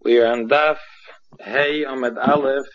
We are on Daf Hey Amud Aleph,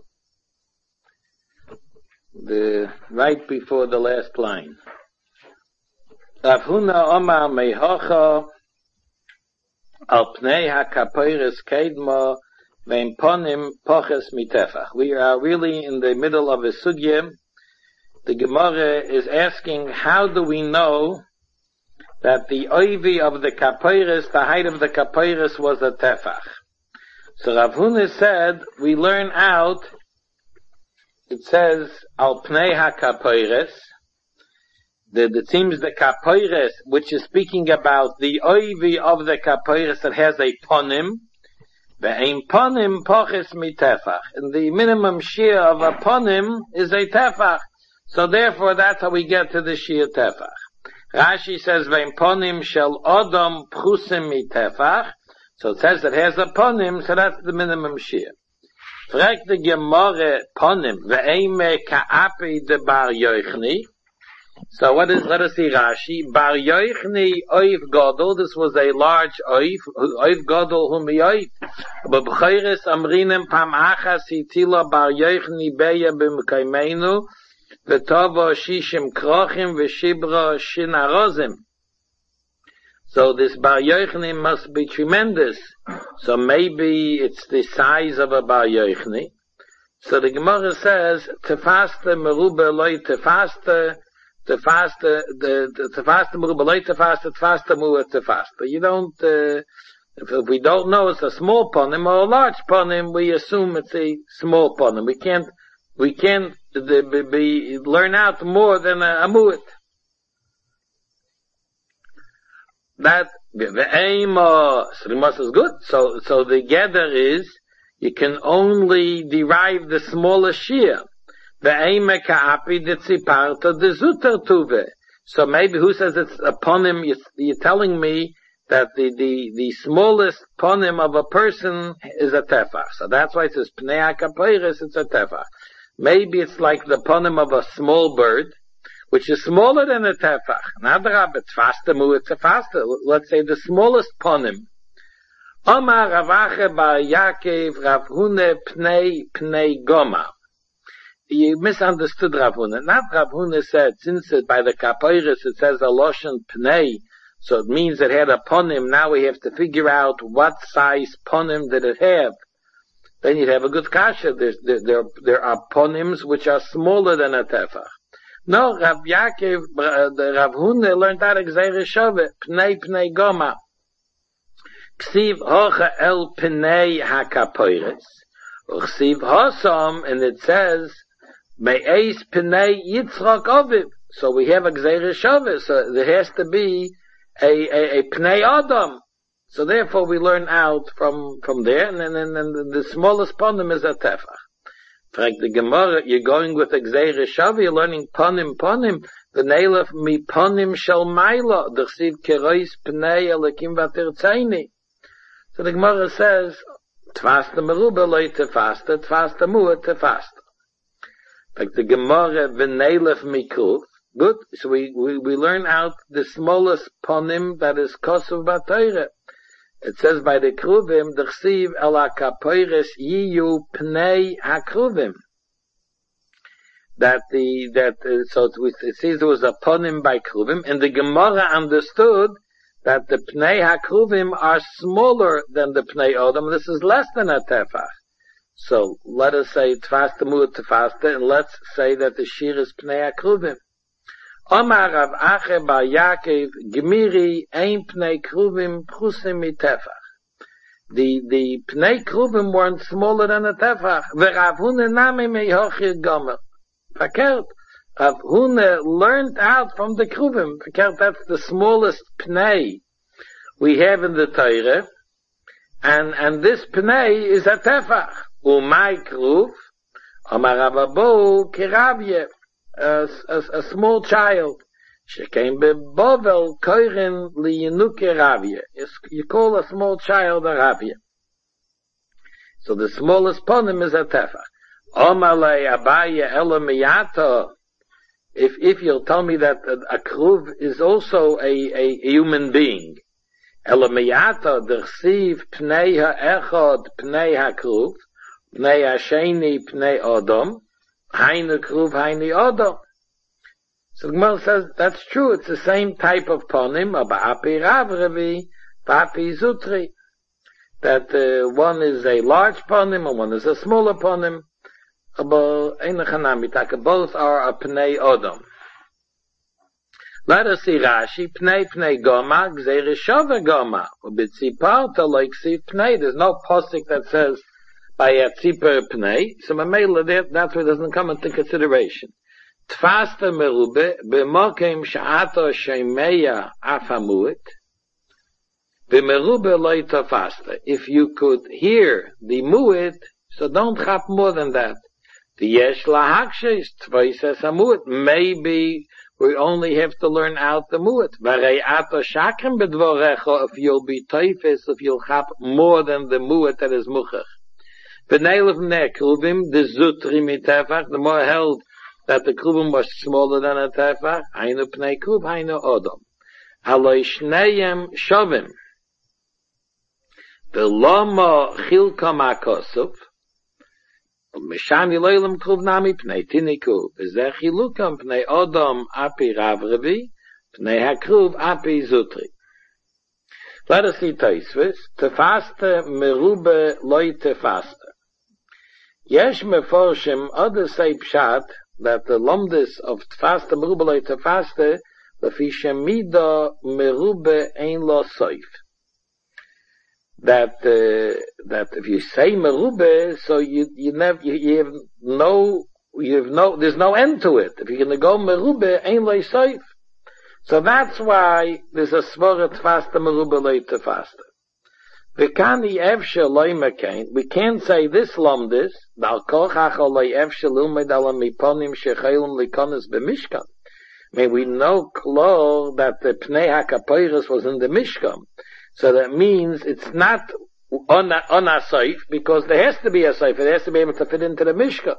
right before the last line. Rav Huna Omar Mehocha Al Pnei HaKaporos Kedma Ve'im Ponim Poches Mitefach. We are really in the middle of a sugya. The Gemara is asking, how do we know that the oivi of the kaporos, the height of the kaporos, was a tefach? So Rav Huna said, we learn out, it says, al pnei ha-kaporos, it seems the kaporos, which is speaking about the oivi of the kaporos that has a ponim, ve'ein ponim poches mitefach. And the minimum shear of a ponim is a tefach. So therefore, that's how we get to the shear tefach. Rashi says, ve'ein ponim shel odom pchusim mitefach. So it says it has a ponim, so that's the minimum shear. Frag the Gemara ponim, ve'eime ka'api de bar yoichni. So what is, let us see Rashi. Bar yoichni oiv gadol, this was a large oiv gadol humi oiv. But b'chayres amrinem pam achas hitila bar yoichni beya b'mekaymeinu, v'tovo shishim krochim v'shibra shinarozim. So this Bar Yochni must be tremendous. So maybe it's the size of a Bar Yochni. So the Gemara says, Tefaste merube loy tefaste, tefaste merube loy tefaste, tefaste mu'e tefaste. You don't, if we don't know it's a small ponim or a large ponim, we assume it's a small ponim. We can't learn out more than a mu'et. That the aim Srimas is good. So the gather is you can only derive the smallest shear. The aim ka'api ditziparta de zuter tuve. So maybe who says it's upon him? You're telling me that the smallest ponim of a person is a tefach. So that's why it says pnei kaporos, it's a tefach. Maybe it's like the ponim of a small bird, which is smaller than a tefach. Let's say the smallest ponim. Omar Ravache bar Yaakov Rav Huna pnei goma. You misunderstood Rav Huna. Not Rav Huna said, since by the kaporos it says a loshen pnei, so it means it had a ponim. Now we have to figure out what size ponim did it have. Then you'd have a good kasha. There are ponims which are smaller than a tefach. No, Rav Yaakov, Rav Huna learned that Gzeira Shove, pnei goma. Ksiv hocha el pnei hakaporos. Ksiv hosam, and it says, me'eis pnei yitzchak oviv. So we have a Gzeira Shove, so there has to be a pnei adam. So therefore we learn out from there, and the smallest ponim is a tefach. Frag the Gemara, you're going with a Gzeira Shove, you're learning ponim. The nailef mi ponim shel maila, d'chsiv kerois pnei elakim v'tertzeini. So the Gemara says, tfaste merube loy tefaste, tfaste mu'e tefaste. Frag the Gemara, v'nailef mi kruv. Good, so we learn out the smallest ponim that is kosuv b'teire. It says by the kruvim, d'chsiv el hakaporos yiyu pnei hakruvim. So it says there was a ponim by kruvim, and the Gemara understood that the pnei hakruvim are smaller than the pnei odom. This is less than a tefach. So let us say tfaste mu'et tefaste, and let's say that the shir is pnei hakruvim. Omar Rav Ache bar Yaakov Gemiri ein pnei kruvim pchusim mitefach. The pnei kruvim weren't smaller than a tefach. V'Rav Huna nami mehochir gomer. Verkehrt. Rav Huna learned out from the kruvim. Verkehrt, that's the smallest pnei we have in the Torah. And this pnei is a tefach. Umay kruv. Omar Rav Abo kiravye. A small child. She came be bovel koirin liyenuke ravye. You call a small child a ravye. So the smallest ponim is a tefach. Omalei abaye elamiyato. If you'll tell me that a kruv is also a human being, Elamiyata dersiv pnei ha'echad pnei ha'kruv, pnei ha'sheni pnei Adam, hainu kruv hainu Adam. So the Gemara says, that's true, it's the same type of ponim, ba'api rav revi, ba'api zutri. That one is a large ponim and one is a smaller ponim. Both are a pnei Adam. Let us see Rashi, pnei goma, gzeir shava goma. Ubitziparta like si pnei. There's no posik that says by a tziper pnei. So that's why it doesn't come into consideration. Tfasta merube, b'mokim sha'ato shemeya afamuit. B'merube loy tafasta. If you could hear the muit, so don't chap more than that. The yesh lahakshes tvaises amuit. Maybe we only have to learn out the muit. Varei ato shakrim bedvorecha. If you'll be teifes, if you'll chap more than the muit that is muchach. V'neilev nekruvim the zutri mitefach. The more held that the kruvim was smaller than a tefach. Hainu pnei kruv, hainu odom. Aloi shneyem shovim. V'loma chilkom akosuf. Mishani loylam kruv nami pnei tini kruv. V'zeh chilukam pnei odom api rav revi. Pnei hakruv api zutri. Let us see Taisvis. Tefaste merube loy tefaste. Yesh meforshim other say pshat that the lumdis of tefaste merube loy tefaste lefi shemida merube ein lo soif. That if you say merube, so there's no end to it. If you're going to go merube ein lo soif. So that's why there's a svara tfaste merube loy tefaste. V'kani efshe loy mekain. We can't say this lumdis. Dal kol chachol loy efshe lumed ala miponim shechayim likonis b'mishkan. I mean, we know klar that the pnei hakapoiris was in the mishkan. So that means it's not on a saif, because there has to be a saif. It has to be able to fit into the mishkan.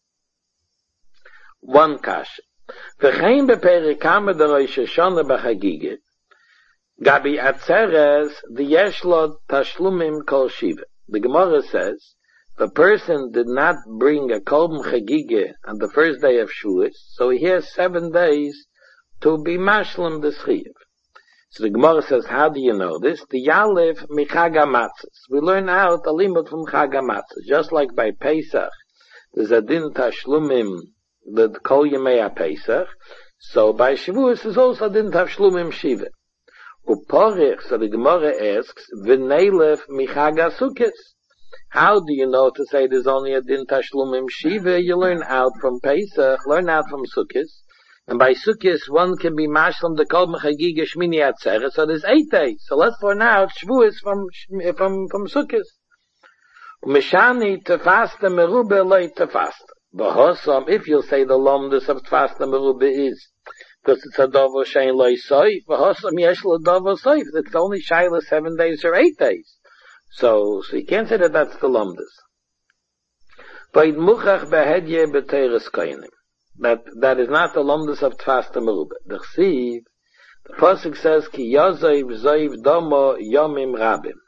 One kasha. V'chein beperikame de Rosh Hashanah b'chagige, gabi atzeres the yeshlod tashlumim kol shiva. The Gemara says, the person did not bring a kolbim chagige on the first day of Shavuos, so he has 7 days to be mashlim the schiv. So the Gemara says, how do you know this? The yalev michag hamatzos. We learn out a limud from chag hamatzos. Just like by Pesach, there's a din tashlumim the Kol Yemei Pesach. So by Shavuos is also didn't have Shlumim Shiva. Uporich, so the Gemara asks, V'neilef Michag Sukkos. How do you know to say there's only a din Tashlumim Shiva? You learn out from Pesach, learn out from Sukkos. And by Sukkos, one can be Mashlam the Kol Mechagiga Shmini Atzeret. So there's 8 days. So let's learn out Shavuos from Sukkos. Mishani Tefasta Merube Loi Tefasta. B'hosam, if you'll say the lomdus of Tfasta Merube is, because it's a dovo shein loy soif, b'hosam yesh lo dovo soif, it's only shayla 7 days or 8 days. So you can't say that that's the lomdus. V'id muchach behedye b'teres koinim. That is not the lomdus of Tfasta Merube. The pasuk says, ki yozoiv zoiv domo yomim rabim.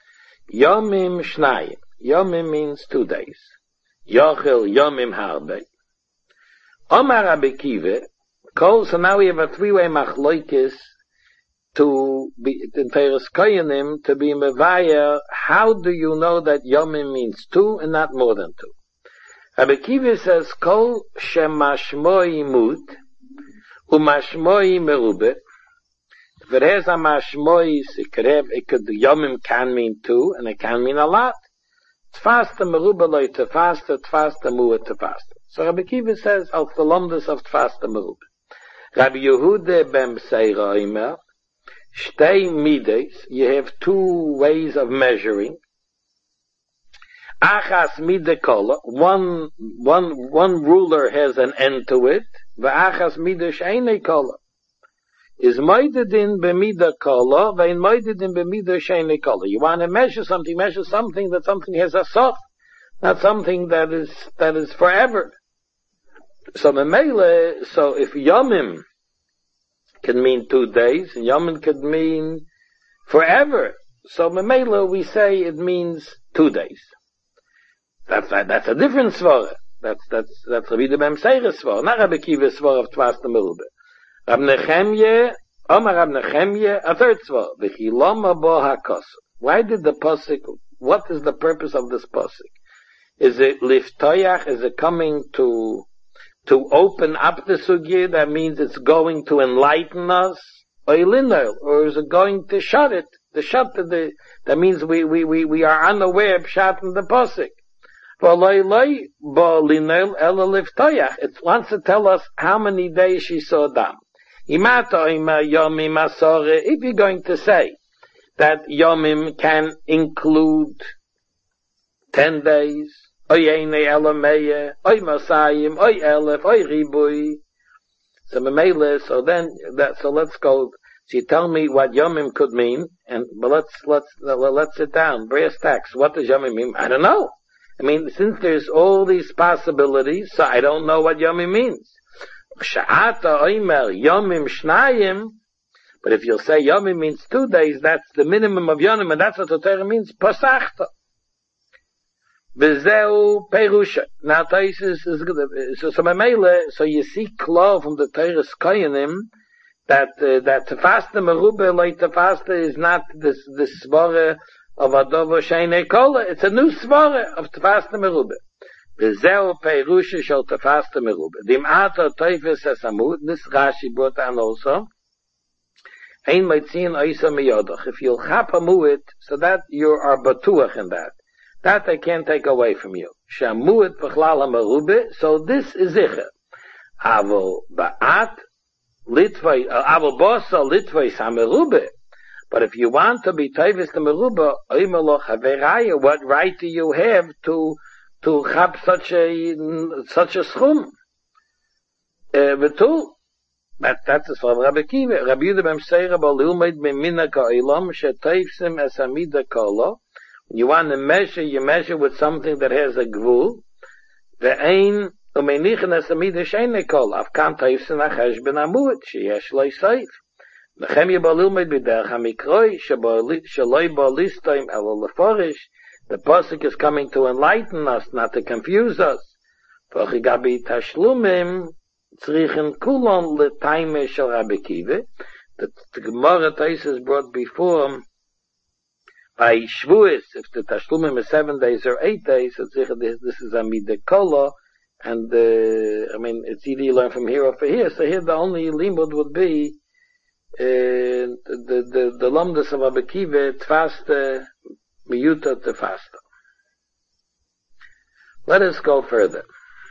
Yomim shnayim. Yomim means 2 days. Yochel Yomim Harbe. Omar Rabbi Kiva, so now we have a 3-way machloikis to be, in Teres Koyanim, to be Mevaya. How do you know that Yomim means 2 and not more than 2? Rabbi Kiva says, Kol Shemashmoi Mut, Umashmoi Merube. If it has a Mashmoi, Yomim can mean 2, and it can mean a lot. Tfasta merube loy tefasta, tfasta muet tefasta. So Rabbi Kiva says, al the lomdus of tfasta merube. Rabbi Yehuda ben Seira Omer, shtei mides, you have 2 ways of measuring. Achas mide kola, one ruler has an end to it, v'achas mide she'enei kola. Is moidedin b'mida kola, vein moidedin b'mida she'enei kola. You want to measure something that something has a sof, not something that is forever. So memele, so if yomim can mean 2 days, and yomim could mean forever. So Memela, we say it means 2 days. That's a different svara. That's Rabbi Yudam Seire's svara, not Rabbi Kiva's svara of Tvasta Merube. Rab Nechemye, Omar Rab Nechemye, a third svara. V'chiloma bo hakos. Why did the pasuk? What is the purpose of this pasuk? Is it liftoyach? Is it coming to open up the sugya? That means it's going to enlighten us. Or is it going to shut it? That means we are unaware of shutting the pasuk. It wants to tell us how many days she saw dam. If you're going to say that Yomim can include 10 days, oy eine elameye, oy masayim, oy elef, oy ribui. So let's go. So you tell me what Yomim could mean, but let's sit down. Brass tacks. What does Yomim mean? I don't know. I mean, since there's all these possibilities, so I don't know what Yomim means. Sha'ata oimer Yomim shnayim. But if you'll say Yomim means 2 days, that's the minimum of Yomim, and that's what the Torah means. Pasachta. V'zeu perusha. Now, Taisus is good. So you see clear from the Torah's koyanim that tefasta merube like tefasta is not this svara of adovo sheine kola. It's a new svara of tefasta merube. V'zeu perusha shel tefasta merube. Dim ata toifes esamut. This Rashi brought down also. Ein meitzin oisa miyodach. If you'll chap amuit, so that you are batuach in that. That I can't take away from you. Shamuit b'chlal ha-merube, so this is zicher. Aval ba'at litvay, aval bosa litvay ha-merube. But if you want to be tevis the merube, oimeloch haveraya, what right do you have to chap such a schum? V'tu. That's as far as Rabbi Kiva. Rabbi Yudam Seira b'lilmeid b'mina ka'olam sheteifsim es amida kolo. You want to measure, you measure with something that has a gvul. Ve'ein umenichen es amida sheine kol. Afkan teifsim achesh ben amud sheyesh loy seif. Nechemye b'lilmeid b'derech hamikroi shaloi b'listoim elo leforish. The pasuk is coming to enlighten us, not to confuse us. V'chigabi tashlumim tzrichen kulon letaime shel Rabbi Kiva. The Gemara Taisus brought before by Shvuis, if the Tashlumim is 7 days or 8 days, this is a midekolo, and it's either you learn from here or from here. So here the only limud would be the lamdas of Rabbi Kiva tfaste miyuta tefasta. Let us go further.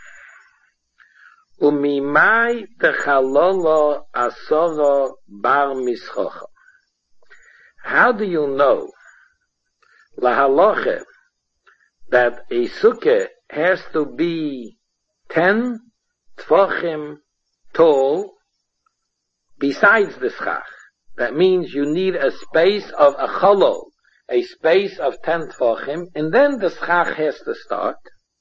Umimai techalolo asoro bar mischocha. How do you know lahaloche that a sukkah has to be 10 tfachim tall besides the schach? That means you need a space of a chalol, a space of 10 tfachim, and then the schach has to start.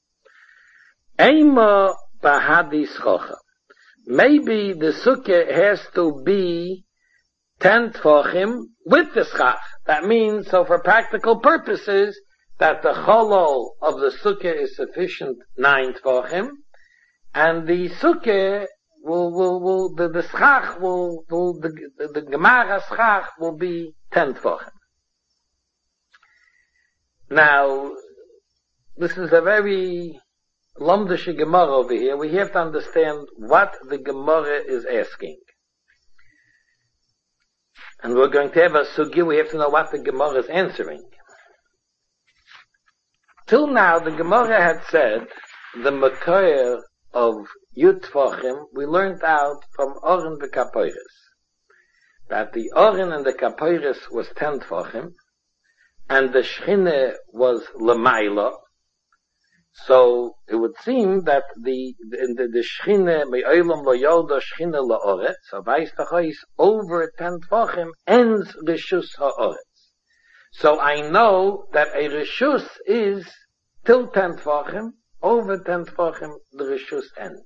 Eima bahadi schocha. Maybe the sukkah has to be 10 tfachim with the schach. That means, so for practical purposes, that the cholol of the sukkah is sufficient 9 tfachim, and the sukkah the schach the gemara schach will be 10 tfachim. Now, this is a very lamdische Gemara over here. We have to understand what the Gemara is asking. And we're going to have a sugi, we have to know what the Gemara is answering. Till now, the Gemara had said, the Makor of Yud Tvachim, we learned out from Oren v'Kapoiris, that the Oren and the Kapoiris was 10 Tvachim, and the Shchine was Lamaila. So it would seem that the Shchine me'olam lo yolda Shchine la'oretz, so Vais Tachais over 10 Tvachim ends Rishus ha'oretz. So I know that a Rishus is till 10 Tvachim, over 10 Tvachim the Rishus ends.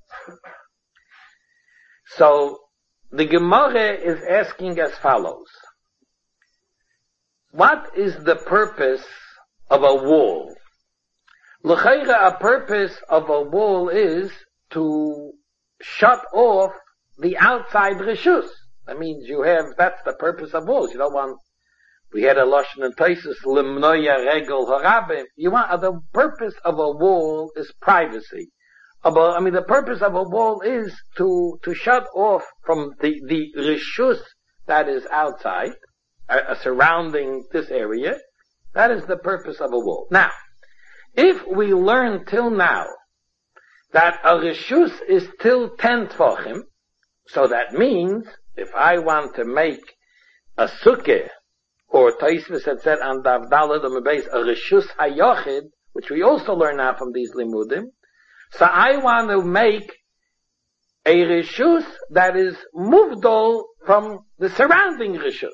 So the Gemara is asking as follows. what is the purpose of a wall? L'chayra, a purpose of a wall is to shut off the outside reshus. That means that's the purpose of walls. You don't want, we had a lashon and Taisus, limnoya regel harabim. The purpose of a wall is privacy. The purpose of a wall is to shut off from the reshus that is outside, surrounding this area. That is the purpose of a wall. Now, if we learn till now that a reshus is till 10 tvachim, so that means if I want to make a sukkah, or Taisvis had said on Dav Daled Beis, a reshus hayochid, which we also learn now from these limudim, so I want to make a reshus that is muvdol from the surrounding reshus.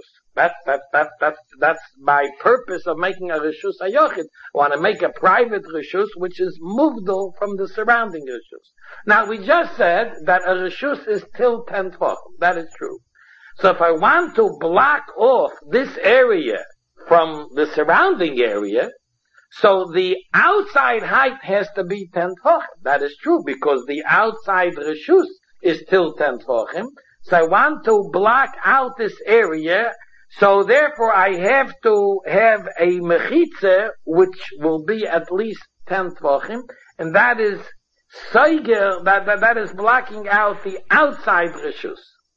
That's my purpose of making a reshus hayochid. I want to make a private reshus which is muvdol from the surrounding reshus. Now we just said that a reshus is till 10 tvachim. That is true. So if I want to block off this area from the surrounding area, so the outside height has to be 10 tvachim. That is true, because the outside reshus is till 10 tvachim. So I want to block out this area, so therefore I have to have a mechitza which will be at least 10 tvachim, and that is seiger, that is blocking out the outside reshus.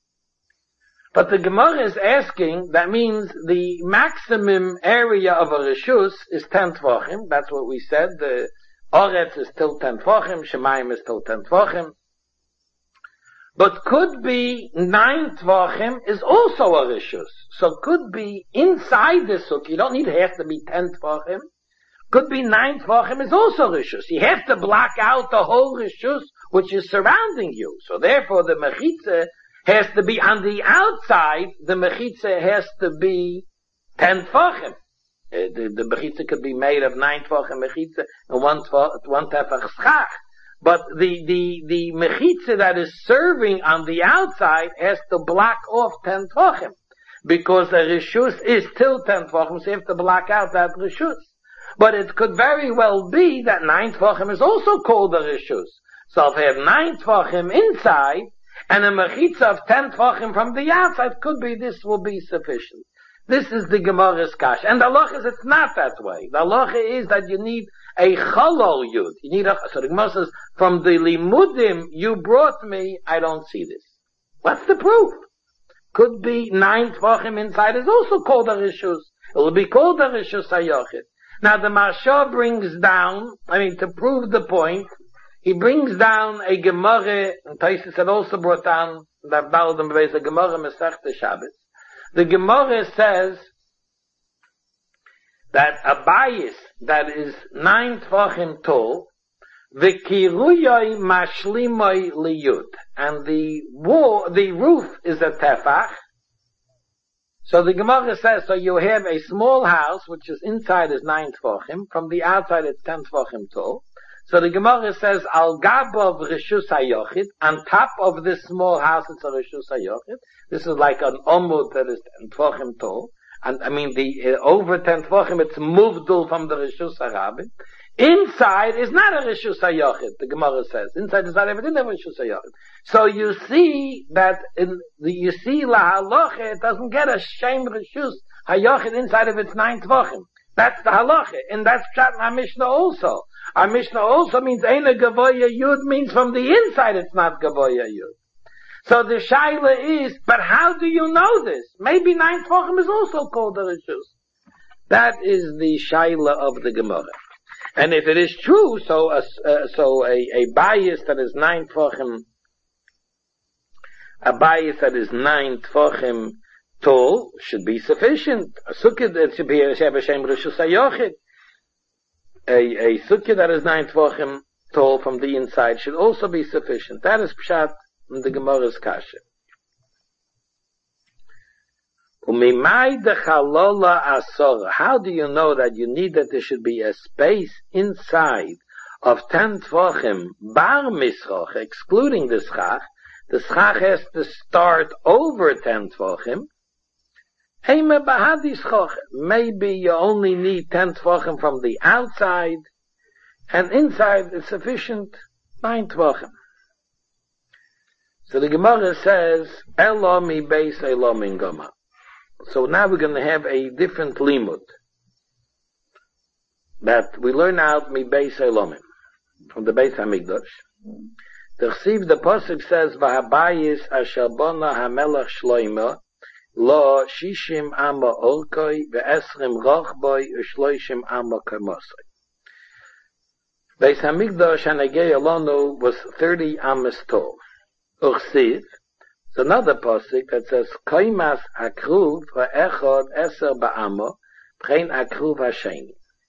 But the Gemara is asking, that means the maximum area of a reshus is 10 tvachim. That's what we said. The Oretz is till 10 tvachim, Shemayim is till 10 tvachim. But could be 9 tvachim is also a reshus. So could be inside the sukkah. You don't have to be 10 tvachim. Could be 9 tvachim is also reshus. You have to block out the whole reshus which is surrounding you. So therefore the mechitza has to be on the outside. The mechitza has to be 10 tvachim. The mechitza could be made of 9 tvachim mechitza and one tefach schach. But the mechitza that is serving on the outside has to block off 10 tvachim. Because the reshus is till 10 tvachim, so you have to block out that reshus. But it could very well be that 9 tvachim is also called a reshus. So if I have 9 tvachim inside, and a mechitza of 10 tvachim from the outside, could be this will be sufficient. This is the Gemara's kash. And the halacha is it's not that way. The halacha is that you need a chalol yud. So the Gemara says, from the limudim you brought me, I don't see this. What's the proof? Could be 9 tvachim inside is also called a reshus. It will be called a reshus hayochid. Now the Marsha brings down, to prove the point, he brings down a Gemara, and Taisus had also brought down that Daled Beis, a Gemara Masechta Shabbos. The Gemara says that a bayis that is 9 tvachim tall, the kiruyoi mashlimoi liyud, and the roof is a tefach. So the Gemara says, so you have a small house which is inside is 9 tvachim, from the outside it's 10 tvachim tall. So the Gemara says, al gabov reshus hayochid, on top of this small house it's a reshus hayochid. This is like an omud that is 10 tvachim tall. And over 10 tvachim it's muvdul from the reshus harabim. Inside is not a reshus hayochid, the Gemara says. Inside is not everything of reshus hayochid. So you see that la halacha, it doesn't get a shem reshus hayochid inside of its 9 tvachim. That's the halacha, and that's pshat in our Mishnah also. Our Mishnah also means Eina Gavoya Yud means from the inside it's not Gavoya Yud. So the shaila is, but how do you know this? Maybe 9 tvachim is also called a reshus. That is the shaila of the Gemara. And if it is true, so a bayis that is 9 tvachim, a bayis that is 9 tvachim tall should be sufficient. A sukkah that should be a shem reshus hayochid. A sukkah that is 9 tvachim tall from the inside should also be sufficient. That is pshat in the Gemara's kasha. How do you know that you need that there should be a space inside of 10 tvachim bar mischach, excluding the schach? The schach has to start over 10 tvachim, Maybe you only need 10 tvachim from the outside, and inside is sufficient 9 tvachim. So the Gemara says, Elo mi beis elo min goma. So now we're going to have a different limud that we learn out mi beis elomim from the Beis Hamikdash. The pasuk says, "V'habayis asher bona hamelach shloima lo shishim ama orkoi ve'esrim rochboi u'shloishim ama kamosoi." Beis Hamikdash hanegei alonu was 30 amas tall. Uchsiv, it's another pasuk that says, "Koimas hakruv va'echod eser ba'amo v'chein hakruv hasheni."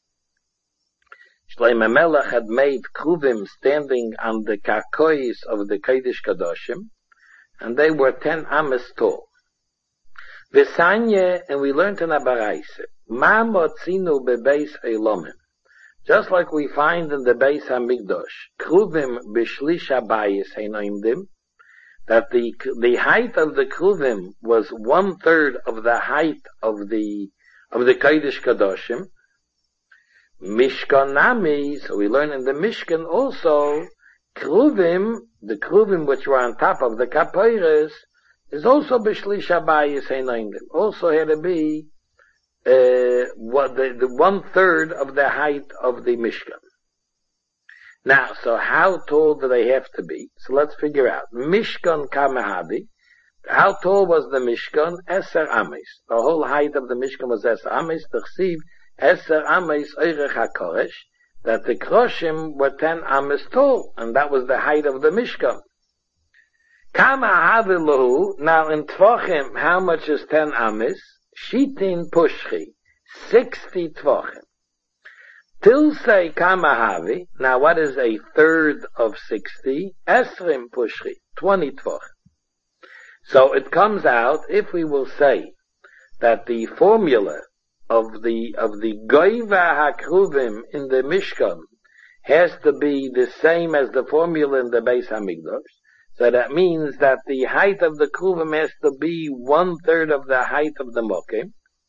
Shlomo Melech had made kruvim standing on the karkois of the Kodesh Kadoshim, and they were 10 amas tall. V'sanye, and we learned in Abaraise, ma motzinu bebeis elomim. Just like we find in the Beis Hamikdash, kruvim b'shlish habayis heinoimdim, that the height of the kruvim was 1/3 of the height of the Kodesh Kadoshim. Mishkan Nami, so we learn in the Mishkan also, kruvim, the kruvim which were on top of the kapoiros, is also b'shlish habayis heinoimdim. Also had to be the 1/3 of the height of the Mishkan. Now, so how tall do they have to be? So let's figure out. Mishkan kamahabi. How tall was the Mishkan? Eser ames. The whole height of the Mishkan was Eser ames. T'chsiv Eser ames oirech hakoresh. That the kroshim were 10 ames tall, and that was the height of the Mishkan. Kamahabi lahu. Now in tvachim, how much is 10 ames? Shitin pushchi. 60 tvachim. Tilsei kamahavi. Now what is 1/3 of 60? Esrim pushchi. 20 tvachim. So it comes out, if we will say that the formula of the goiva hakruvim in the Mishkan has to be the same as the formula in the Beis Hamikdash, so that means that the height of the kruvim has to be 1/3 of the height of the mokim.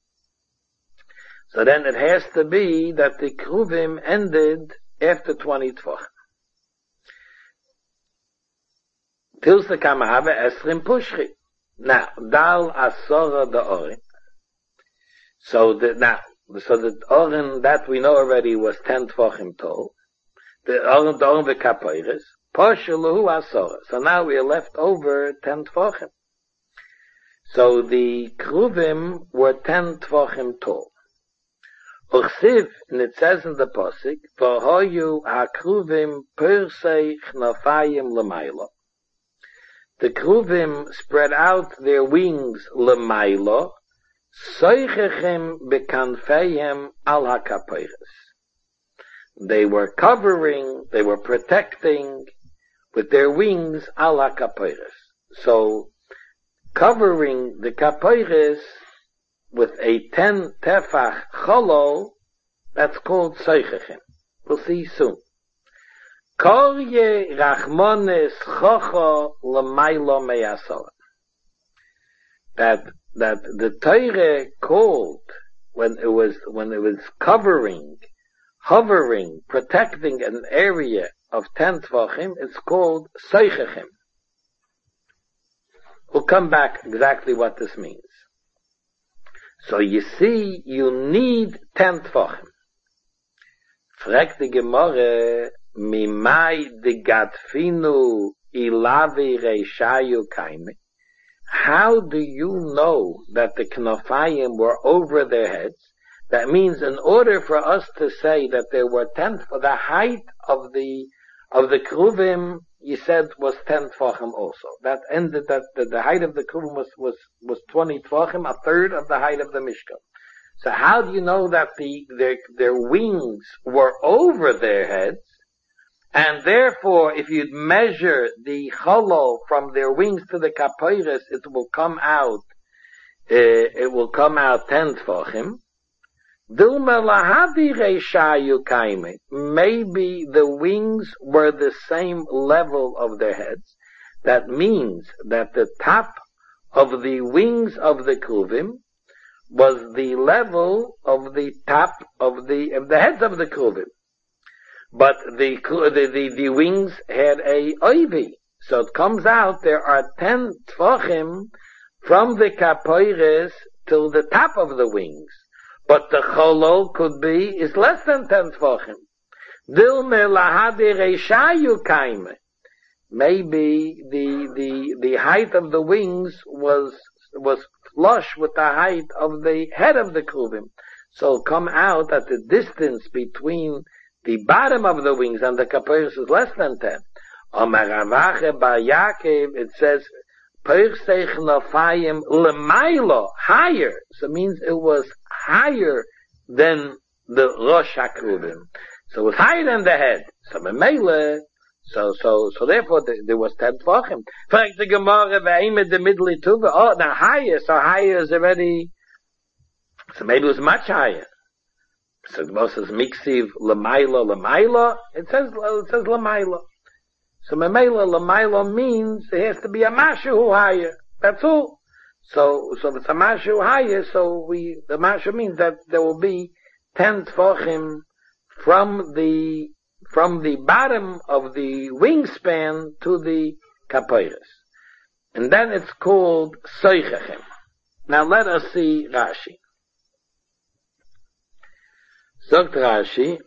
So then it has to be that the kruvim ended after 20 tvachim. Tilsa kamahave esrim pushchi. Now, dal asora the orin. So the orin that we know already was 10 tvachim tall. The orin v'kapoiris. Posheluhu asora. So now we are left over 10 tvachim. So the kruvim were 10 tvachim tall. Uchsiv, and it says in the posik, v'hoyu hakruvim persei chnafayim l'maylo. The kruvim spread out their wings l'maylo, soichechem bekanfeim al hakapoiris. They were covering, they were protecting with their wings al hakapoiris. So, covering the kapoiris with a 10 tefach cholo, that's called soichechem. We'll see soon. Korye rachmones chocho l'maylo meyasor. That the Torah called when it was covering, hovering, protecting an area of 10 tvachim, it's called soichechem. We'll come back exactly what this means. So you see, you need 10 tvachim. Frag the Gemara, mimai de gatfinu ilavi reishayu kaime. How do you know that the knofayim were over their heads? That means in order for us to say that there were 10, the height of the kruvim, you said was 10 tvachim also. That ended that the height of the kruvim was 20 tvachim, 1/3 of the height of the Mishkan. So how do you know that their wings were over their heads? And therefore, if you'd measure the cholo from their wings to the kapoiris, it will come out 10 tvachim. Maybe the wings were the same level of their heads. That means that the top of the wings of the kruvim was the level of the top of the heads of the kruvim. But the wings had a oivi. So it comes out there are 10 tfachim from the kapoiris till the top of the wings. But the cholol is less than 10 tfachim. Dilme lahadi reishayu kaime. Maybe the height of the wings was flush with the height of the head of the kruvim. So come out that the distance between the bottom of the wings and the kapoiris is less than 10. Amar Ravache bar Yaakov, it says, Perseich nafayim lemailo, higher. So it means it was higher than the Rosh HaKruvim. So it was higher than the head. So memele, so therefore there was 10 tvachim. Like the Gemara, ve'im the middle tuva. Oh, now higher, so higher is already, so maybe it was much higher. So the Gemara says, miksiv lemailo, it says lemailo. So memela lemailo means it has to be a mashu higher. That's all. So if it's a mashu higher, the mashu means that there will be 10 tfachim from the bottom of the wingspan to the kapoiris. And then it's called soichachem. Now let us see Rashi. Sagt Rashi,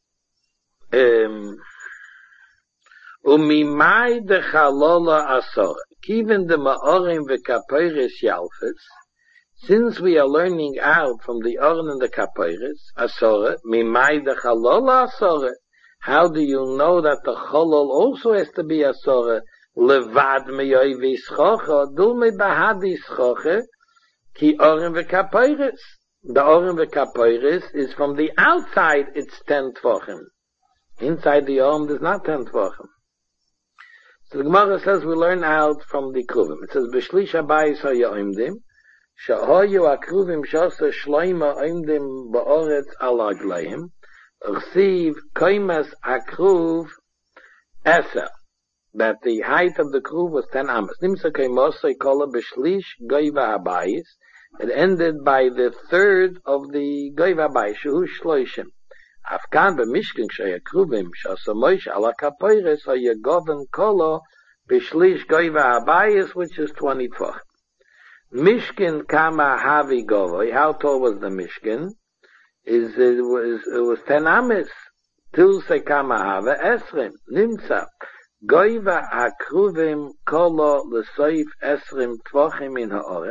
umimai de chalola asor, given the ma'orim v'kapoiris yalfes, since we are learning out from the oren and the kapoiris, asor, mimai de chalola asor, how do you know that the cholol also has to be asor? Levad meyoi v'ischocha, dul me bahadi ischocha, ki oren v'kapoiris. The oren v'kapoiris is from the outside, it's 10 tvachim. Inside the oren, there's not 10 tvachim. So the Gemara says we learn out from the kruvim. It says, B'shlish habayis haya oimdim, shehoyu akruvim shasa shloima oimdim ba'oretz ala aglayim, Rsiv koimas akruv eser, that the height of the kruv was 10 amas. Nimsa koimosai kola b'shlish goiva habayis. It ended by the third of the goiva habayis, shehu shloishim. Afkan b'mishkin shaya kruvim shasa moish ala kapoiris haya goven kola b'shlish goiva habayis, which is 20 tvach. Mishkin kama havi govoi. How tall was the mishkin? It was 10 amis. Til sekama hava esrim. Nimsa. Goiva akruvim kolo l'soif esrim tvachim in ha'oretz.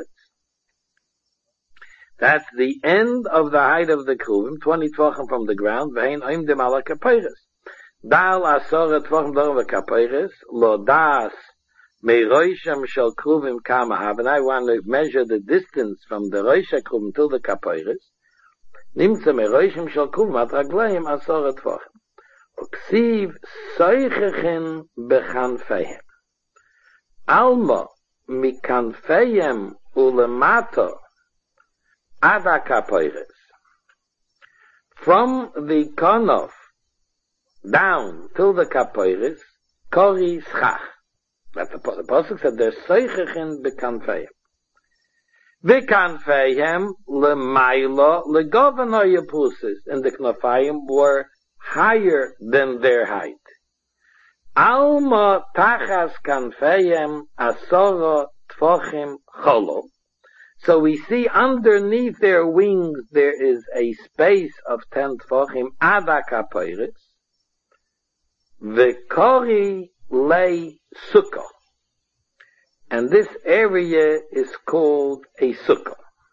That's the end of the height of the kruvim, 20 tvachim from the ground, v'hein oimdim ala kapoiris. Dal asora tvachim dorim v'kapoiris, lo das meiroisham shel kruvim kama hava. And I want to measure the distance from the roisha kruvim to the kapoiris. Nimtza meroishim shel kruvim at raglayim asora tvachim. Uksiv soichechin bechanfehem. Alma mikanfehem ulemato ada kapoiris. From the konof down till the kapoiris, kori schach. That the Pasuk said there's soichechin bekanfehem. Bekanfehem lemailo legovano yepusis, and the knofayim were higher than their height. Alma tachas kanfehem asoro tfochim cholo. So we see underneath their wings there is a space of 10 tfochim ada kapoiris. V'kori lei sukkah. And this area is called a sukkah.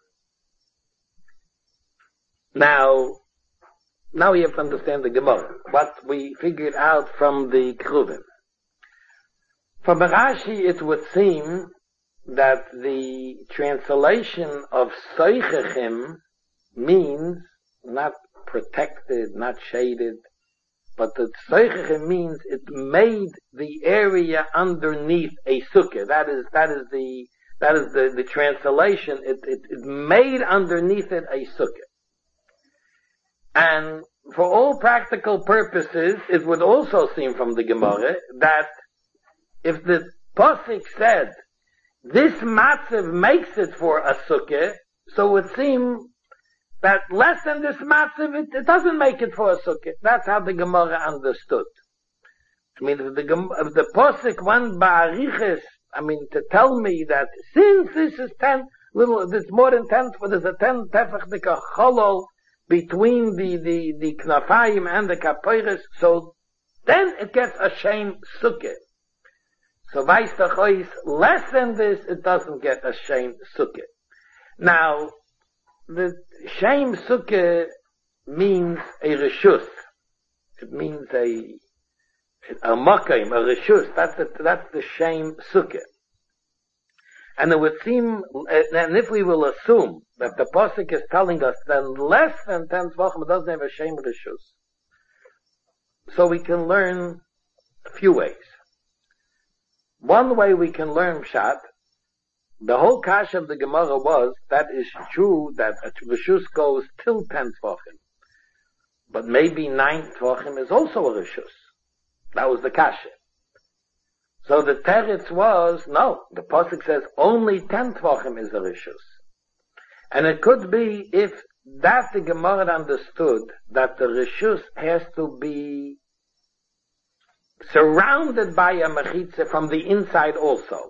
Now we have to understand the Gemara, what we figured out from the Kruvim. From Rashi, it would seem that the translation of Soichechim means not protected, not shaded, but the Soichechim means it made the area underneath a sukkah. That is the translation. It made underneath it a sukkah. And for all practical purposes, it would also seem from the Gemara that if the Pasuk said, this matzav makes it for a sukkah, So it would seem that less than this matziv, it doesn't make it for a sukkah. That's how the Gemara understood. I mean, if the posik went ba'ariches, I mean, to tell me that since this is 10, it's more than 10, but there's a 10 tefach dika cholol between the knafayim and the kapoiris, so then it gets a shame sukkah. So vice the less than this, it doesn't get a shame sukkah. Now, the shame sukkah means a reshus. It means a makayim, a reshus. That's the shame sukkah. And it would seem, and if we will assume that the pasuk is telling us then less than 10 tvachim doesn't have a shame reshus, so we can learn a few ways. One way we can learn pshat, the whole kasha of the Gemara was, that is true that a reshus goes till 10 tvachim, but maybe 9 tvachim is also a reshus. That was the kasha. So the teretz was, no, the pasuk says only 10 tvachim is a reshus. And it could be if that the Gemara understood that the reshus has to be surrounded by a mechitza from the inside also.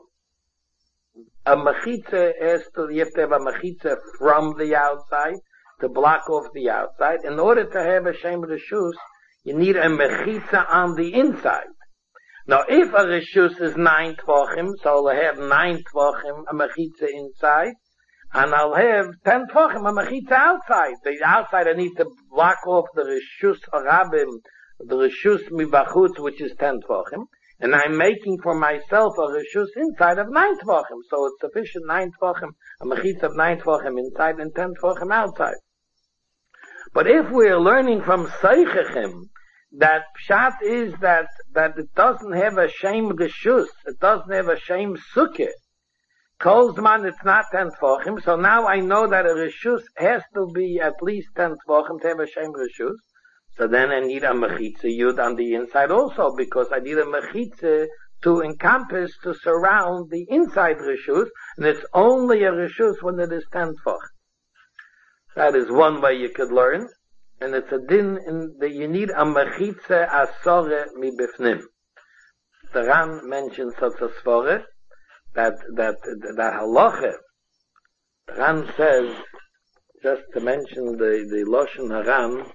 A mechitza you have to have a mechitza from the outside to block off the outside. In order to have a shem reshus, you need a mechitza on the inside. Now, if a reshus is 9 tvachim, so I'll have 9 tvachim, a mechitza inside, and I'll have 10 tvachim, a mechitza outside. The outside I need to block off the reshus harabim, the reshus mibachutz, which is 10 tvachim, and I'm making for myself a reshus inside of 9 tvachim. So it's sufficient 9 tvachim, a mechitza of 9 tvachim inside and 10 tvachim outside. But if we're learning from Seichechim, that pshat is that it doesn't have a shame reshus, it doesn't have a shame sukkah. Kolzman, it's not 10 tvachim, so now I know that a reshus has to be at least 10 tvachim to have a shame reshus. So then I need a mechitza yud on the inside also, because I need a mechitza to encompass, to surround the inside reshus, and it's only a reshus when it is 10 tvachim. That is one way you could learn. And it's a din in that you need a mechitza asore mi bifnim. The Ran mentions such a svore that halacha. The Ran says, just to mention the Lashon Haran,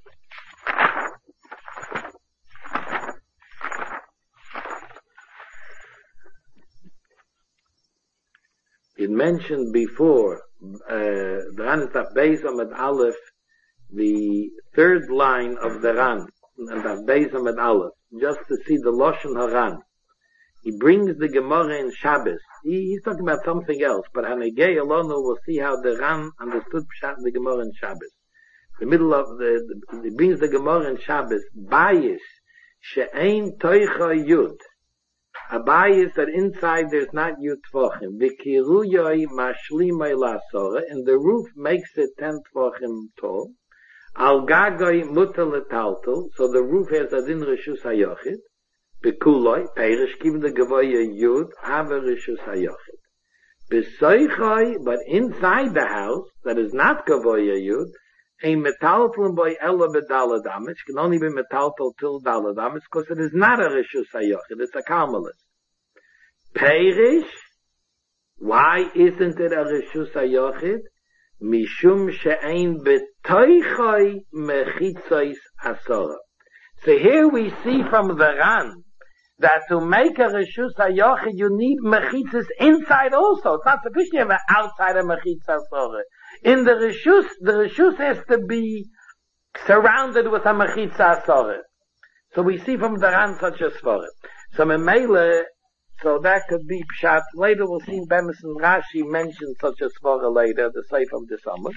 it mentioned before, the Ran is that based on the Aleph, the third line of the Ran, and that Beis Amid Aleph, just to see the Lashon Haran. He brings the Gemara in Shabbos. He's talking about something else, but Hanegei Alonu will see how the Ran understood Pshat in the Gemara in Shabbos. The middle of he brings the Gemara in Shabbos, Bayis, She'ein Toicha Yud. A bayis that inside there's not Yud Tvachim. V'kiruyoi mashlimai la'asora, and the roof makes it 10 Tvachim tall. Al gagoi mutal letaltel, so the roof has a din reshus hayochid. Bekuloi, peirish given the gavoya yud, have a reshus hayochid. Besoichoi, but inside the house, that is not gavoya yud, a metaltel by ella bedaladamis, can only be metaltel till daladamis, because it is not a reshus hayochid, it's a karmelis. Peirish, why isn't it a reshus hayochid? Mishum she'ein betoichoi mechitzos asora. So here we see from the Ran that to make a reshus hayochid you need mechitzos inside also. It's not sufficient you have an outside of mechitzos asora. In the reshus has to be surrounded with a mechitzos asora. So we see from the Ran such a svara. So memele, so that could be pshat. Later we'll see Bemis and Rashi mention such a svara later, the Seif of the summer.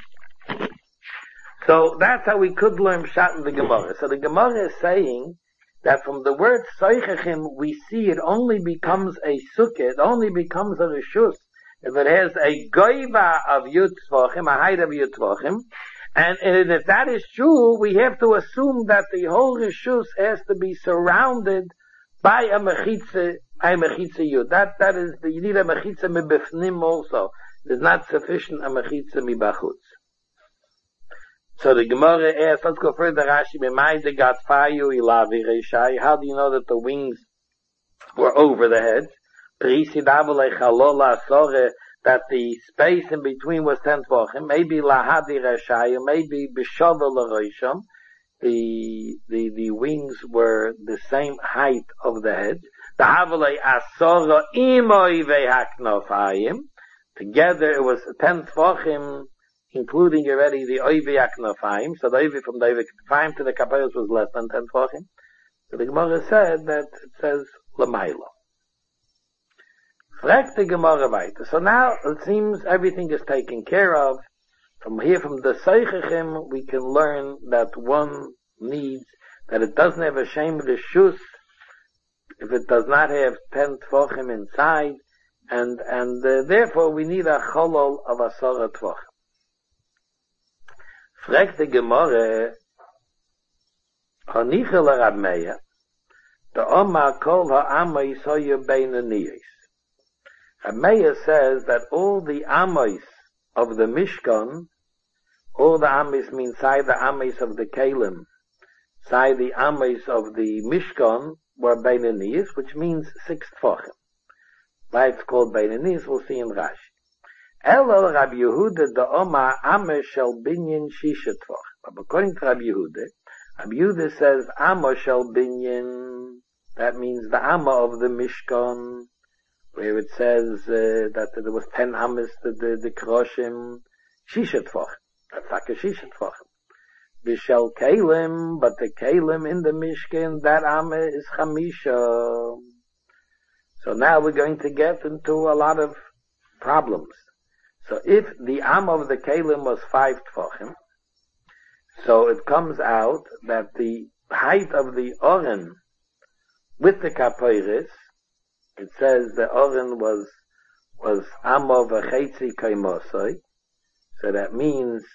So that's how we could learn pshat in the Gemara. So the Gemara is saying that from the word Seichechim, we see it only becomes a sukkah, it only becomes a reshus, if it has a goiva of Yud Tvachim, a height of Yud Tvachim. And if that is true, we have to assume that the whole reshus has to be surrounded by a mechitza yud. That is, you need a mechitza mebifnim also. There's not sufficient a mechitza mibachutz. So the Gemara asks, let's go further, Rashi, B'mayde got fayu ilavi reishai. How do you know that the wings were over the head? Prisi davule chalola asore, that the space in between was 10 tvachim. Maybe lahadi reishai, maybe b'shovel l'roisham. The wings were the same height of the head. The havale asora imoi vehaknofayim. Together it was 10 tvachim, including already the oivi aknofayim. So the oivi from the oivi aknofayim to the kapayos was less than 10 tvachim. So the Gemara said that it says l'maylo. Frek the Gemara weiter. So now it seems everything is taken care of. From here, from the Seichachim, we can learn that one needs, that it doesn't have a shem reshus, if it does not have 10 tvachim inside, and therefore we need a cholol of asara tvachim. Frag the Gemara, Hanichel Rab Meir, the Omar kol ha'amais hoyu bein aniyos. Rab Meir says that all the amos of the Mishkan, all the amos means side the amos of the Kalim, side the amos of the Mishkan were bein aniyos, which means 6 tvachim. Why it's called bein aniyos, we'll see in Rashi. Elo Rabbi Yehuda the Omar Amos shel binyan shisha tvach. But according to Rabbi Yehuda says Amos shel binyan. That means the Amma of the Mishkan, where it says that there was 10 Amos to the Kroshim shisha tvach. That's like a shisha tvach. B'shel Kalim, but the Kalim in the Mishkan, that Amma is Chamisha. So now we're going to get into a lot of problems. So if the Am of the Kalim was 5 tvachim, so it comes out that the height of the Oren with the Kapoiris, it says the Oren was Amo v'chetzi kaimosoi, so that means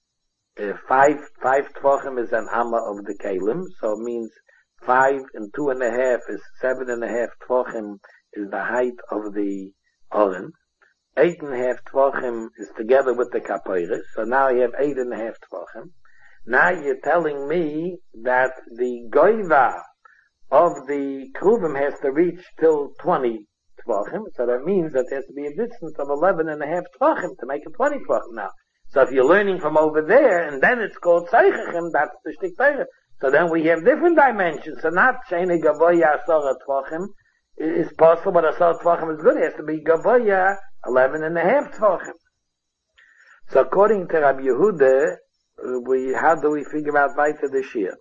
5 tvachim is an Amma of the Kalim, so it means 5 and 2.5 is 7.5 tvachim is the height of the Oren. 8.5 tvachim is together with the kapoiris, so now you have 8.5 tvachim. Now you're telling me that the goiva of the kruvim has to reach till 20 tvachim, so that means that there has to be a distance of 11.5 tvachim to make it 20 tvachim now. So if you're learning from over there, and then it's called Seichachim, that's the Shtik Torah. So then we have different dimensions, so not Sheni Gavoya Asara tvachim is possible, but Asara tvachim is good, it has to be Gavoya 11.5 tvachim. So according to Rabbi Yehuda, how do we figure out weiter the shir?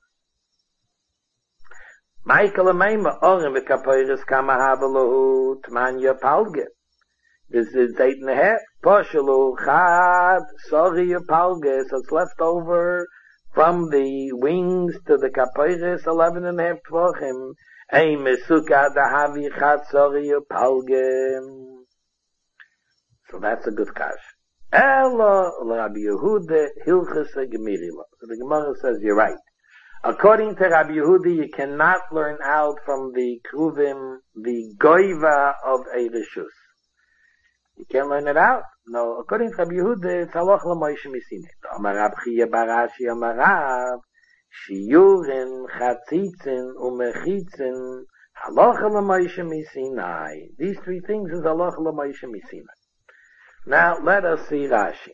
Michael Ameima Orim v'kapoiris kama havalahu tmanya palge. This is 8.5. Poshalu chad sorry palge. So it's left over from the wings to the kapoiris 11.5 tvachim. Ein mesuka dahavi chad sorry palge. So that's a good kash. Elo Rabbi Yehuda hilchas gemirila. So the Gemara says you're right. According to Rabbi Yehuda, you cannot learn out from the kruvim the goiva of a reshus. You can't learn it out. No, according to Rabbi Yehuda, it's halach l'moishe misine. Amar Rab Chiya barashi amar Rab shiyurin chatzitzin umechitzin halach l'moishe misinai. These 3 things is halach l'moishe misinai. Now, let us see Rashi.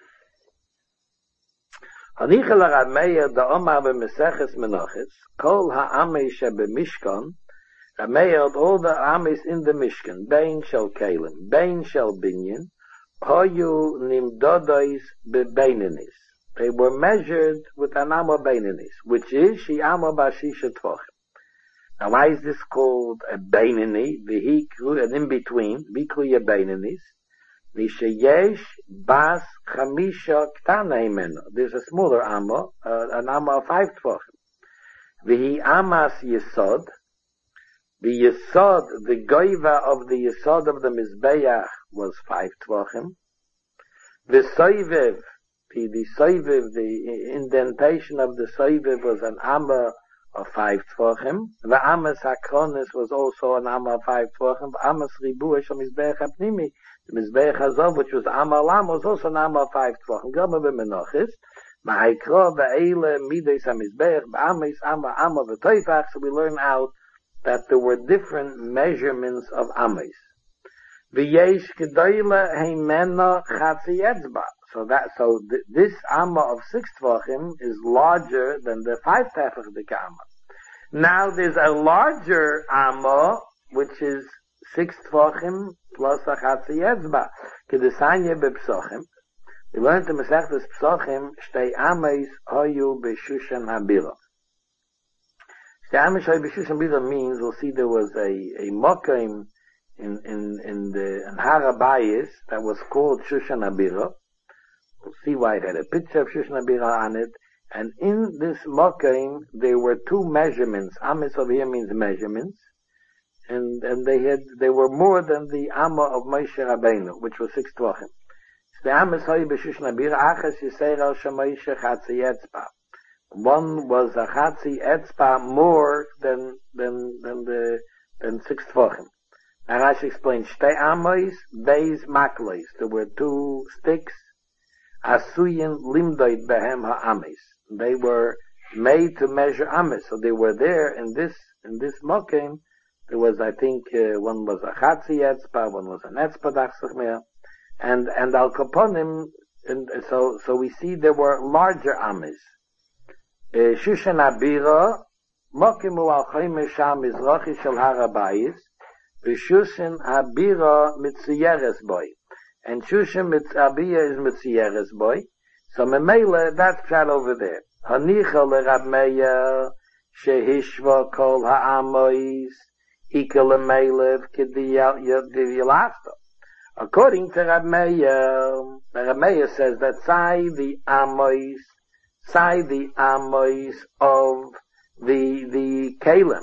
Hanichel Rab Meir the Omar b'Meseches Menachos kol ha'amei shebemishkan. Rab Meir all the ames in the Mishkan, bein shel kelim, bein shel binyan, hoyu nimdodois bebeininis. They were measured with an amma beininis, which is she amma bashisha tvachim. Now, why is this called a beinini? An in between, vikruya beininis. Mishayesh bas chamisha ktana imenu. There's a smaller amma, an amma of 5 tvachim. V'hi amas yesod. The yesod, the goiva of the yesod of the mizbeach was 5 tvachim. The soivev, the indentation of the soivev was an amma of 5 Tvachim. The Amas Hakronis was also an Amma of 5 Tvachim. The Amas Ribuah Shal Mizbeach HaPnimi, the Mizbeach HaZov, which was Amma Olam, was also an Amma of 5 Tvachim. Gama b'Menochis, Ma'ikro Ba'ele Mides HaMizbeach, Ba'amis Amma Amma V'Toifach. So we learn out that there were different measurements of Amis. V'yesh Gedoyle Heimena Chatzi Etzba. So this Amma of 6 Tvachim is larger than the 5 Tefach Amma. Now there's a larger Amma, which is 6 Tvachim plus a Chatzi Etzba. Kedesanya bePsachim. We learned in Masechtas Psachim, Shtei Ames Hoyu B'Shushan Habira. Shtei Ames Hoyu B'Shushan Habira means, we'll see there was a Mokim in Har HaBayis that was called Shushan Habira. We'll see why it had a picture of Shushan Habira on it. And in this Mokim, there were 2 measurements. Ames over here means measurements. And they were more than the Amma of Moshe Rabbeinu, which was 6 Tvachim. One was a Chatzi Etzba more than 6 Tvachim. And Rashi explains, Shtei Amos, Beis Makleis. There were 2 sticks, Asuyin Limdoid Behem HaAmes. They were made to measure Ames. So they were there in this Mokim. There was, I think, one was a Chatzi Etzba, one was an Etzba Dachsachmeh. And Al Kaponim, and so we see there were larger Ames. Shushan Habira, Mokimu Al Chayme Sham Mizrachi Shel Har HaBayis, Shushan Habira Mitziyeres Boy. And Shushan Habira is Mitziyeres Boy. So Memele, that's that over there. Hanicha LeRab Meir, Shehishva Kol HaAmois, Ika LeMelev Kediyalasta. According to Rab Meir says that Sai the Amois of the Kalim,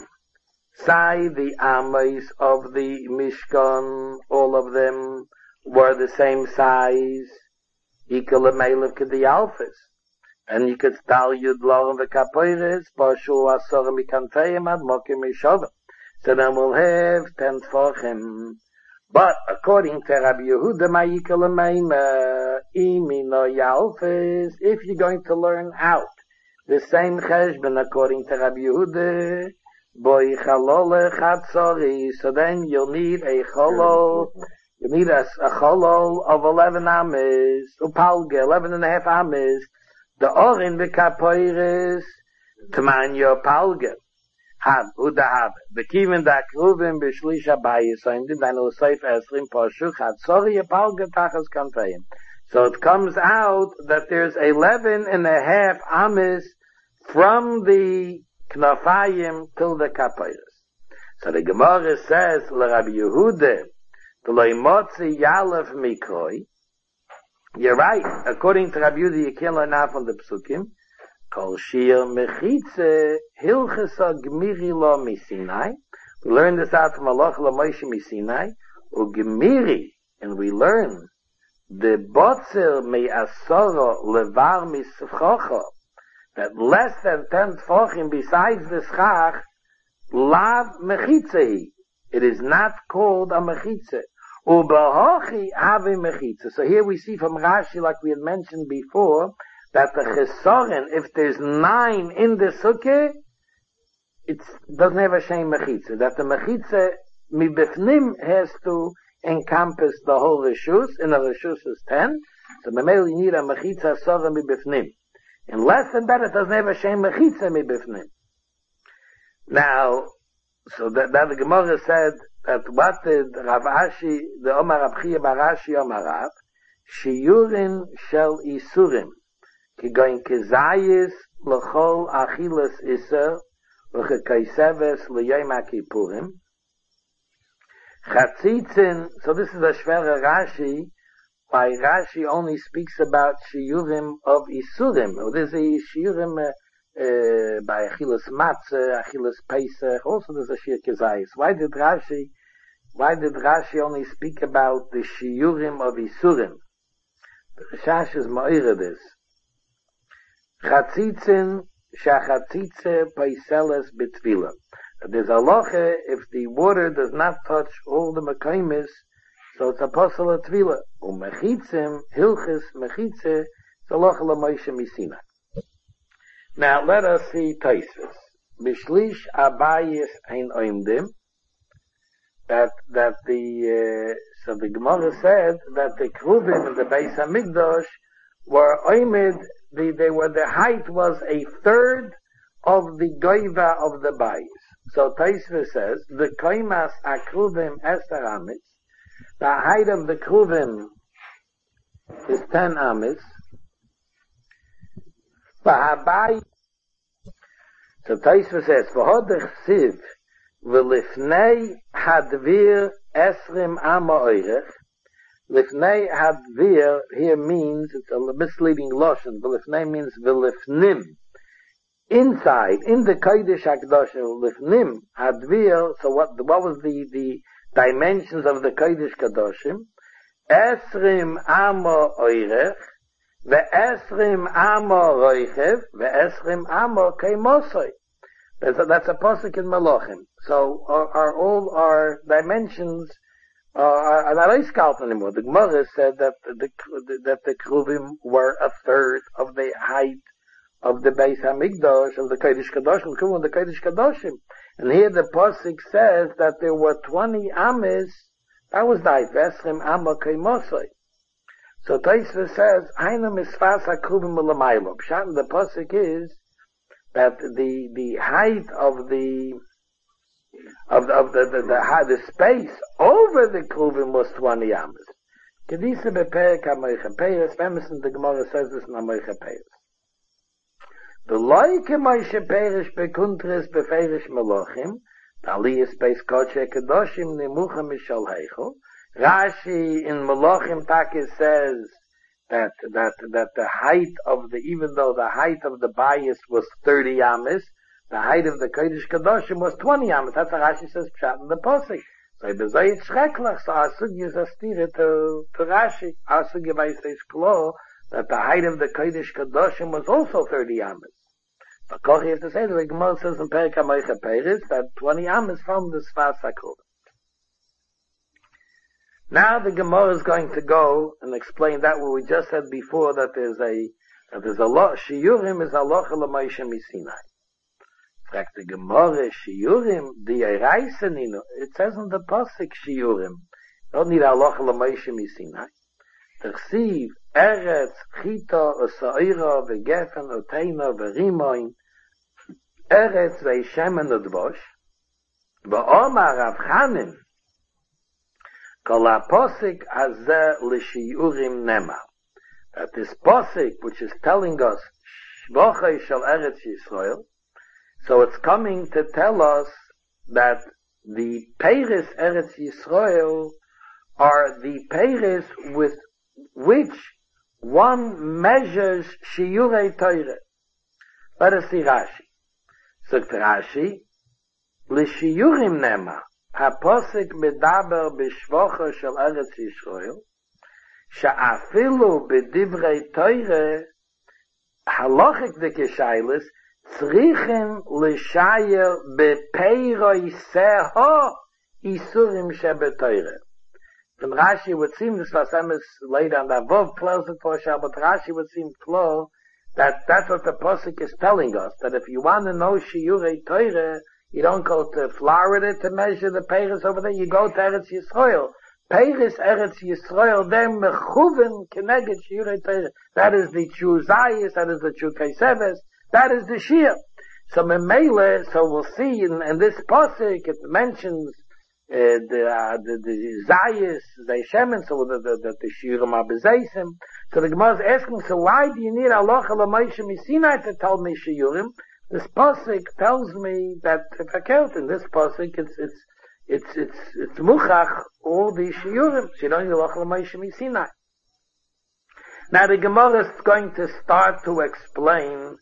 Sai the Amois of the Mishkan, all of them were the same size. Equal Melev Kediyalfis. And you could tell Yud Lorem V'Kapoiris, Bashul Asor Mikantayim Ad Mokim Mishovim. So then we'll have 10 Tvachim. But according to Rabbi Yehuda, Ma'ikal Meima, Imino Yalfis, if you're going to learn out the same cheshbon according to Rabbi Yehuda, Boi Chalole Chatzori, so then you'll need a cholol, you need a cholol of 11 ames, upalge, 11 and a half ames, the orin v'kapoiris, t'man yo palge. Hab, udahab, bekiven da kruvim b'shlisha bayis, so in the Daniel Seif Esrim Poshuch, Chatzori palge tachas kanfeim. So it comes out that there's 11 and a half ames from the knafayim till the kapoiris. So the Gemara says, Rabbi Yehuda, T'loimotzi yalef mikroi. You're right. According to Rabbi Yehuda, you can't learn out from the psukim. Kol shir mechitze hilchesa gmiri lo misinai. We learn this out from Allah la Moshe misinai. U gmiri, and we learn the botzer me asoro levar mischocho, that less than 10 tefachim besides the schach, lav mechitzehi. It is not called a mechitze. Ubahochi ave mechitze. So here we see from Rashi, like we had mentioned before, that the chesoren, if there's 9 in the sukkah, it doesn't have a shem mechitze. That the mechitze mibifnim has to encompass the whole reshus. In a reshus is 10. So memel you need a mechitze asora mibifnim. And less than that, it doesn't have a shem mechitze mibifnim. Now, so that the Gemara said that what did Rav Ashi, the Omar Rav Chia bar Ashi Omar Rav, Shiyurin shel Isurim, ki goin kezayis l'chol achilas iser, l'chekaiseves l'yom HaKippurim, Chatzitzin, so this is a shvere Rashi, why Rashi only speaks about Shiyurim of Isurim. There's a Shiyurim by Achilas Matzah, Achilas Pesach, also there's a Shir Kezayis. Why did Rashi only speak about the Shiyurim of Isurim? The Rishash is Ma'ira this. Chatzitzin shachatzitze paiseles betvila. There's a loche, if the water does not touch all the mekaymis, so it's a apostle of tvila. Umechitzim, hilchis, mechitze, it's a loche l'moishe misina. Now let us see Taisvis. Bishlish abayis ein oimdim. That so the Gemara said that the Kruvim in the Beis Hamikdash were oimid, the height was a third of the goiva of the bayis. So Taisvis says, the koimas akruvim ester amis, the height of the Kruvim is 10 amis, so Taisvis says, v'hodech siv, v'lifnei hadvir esrim ama oirech. Lifnei hadvir here means, it's a misleading lotion, v'lifnei means v'lifnim. Inside, in the Kodesh HaKadoshim, lifnim hadvir, so what was the dimensions of the Kodesh Kadoshim? Esrim ama oirech, ve'esrim ama roichev, ve'esrim ama keimosoi. That's a pasuk in Malachim. So all our dimensions are not iskalt anymore. The Gemara said that the Kruvim were a third of the height of the Beis Hamikdash, of the Kodesh Kadoshim, the Kodesh Kadoshim. And here the pasuk says that there were 20 amis. That was the height. Vesrim ama keimosoi. So Taisva says, "Haina misfas hakruvim ulamaylo." Pshat in the pasuk is that the height of the space over the Kruvim was 20 amas. Kedisa beperek hamoiche peiros. Emerson the Gemara says this in hamoiche peiros. The loike moiche peiros bekuntres beferish melochim. The aliyah space koche kedoshim nemucha mishal heichel. Rashi in Melochim Takis says that the height of even though the height of the bias was 30 amas, the height of the Kodesh Kadoshim was 20 amas. That's what Rashi says pshat in the posik. So bezayit schrecklich. So our sugya is a stira to Rashi. Our sugya says klo that the height of the Kodesh Kadoshim was also 30 amas. But Kochi has to say the Gemara says in Perek HaMoiche Peiros that 20 amas from the Sfas HaKruvim. Now the Gemara is going to go and explain that what we just said before, that there's a lot. Shiurim is halacha l'Moshe miSinai. Fragt the Gemara, Shiurim the Eraisenino. It says in the pasuk Shiurim. Don't need halacha l'Moshe miSinai. Tersiv eretz chita u'sa'ira v'gefen u'teina v'rimoin eretz ve'shemen u'dvosh v'omar Rav Chanim Kol posik azeh l'shiurim nema. That this posik, which is telling us shvochei shel Eretz Yisrael, so it's coming to tell us that the peiros Eretz Yisrael are the peiros with which one measures shiurei Torah. Let us see Rashi. So Rashi, l'shiurim nema. הפוסק מדבר בשבוחה של ארץ ישראל, שאפילו בדברי תורה, הלוכק דקשיילס, צריכים לשייר בפיירוי סהו איסורים שבתורה. And Rashi would seem, this was laid on the above closet portion, but Rashi would seem close that that's what the posuk is telling us, that if you want to know shiurei Torah, you don't go to Florida to measure the peiros over there. You go to Eretz Yisrael. Peiros Eretz Yisrael, they're mechuven keneged shiurei Torah. That is the true Zayis, that is the true Kaiseves, that is the Shir. So Memele, so we'll see in this pasuk it mentions the Zayis, Zayshemen, so the Shirim are Bezeisim. So the Gemara is asking, so why do you need halacha l'Moshe miSinai to tell me shiurim? This pasuk tells me that if I count in this pasuk, it's muchach all the shiurim. So you don't need halacha l'Moshe miSinai. Now the Gemara is going to start to explain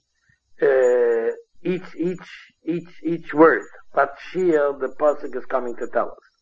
each word. But here the pasuk is coming to tell us.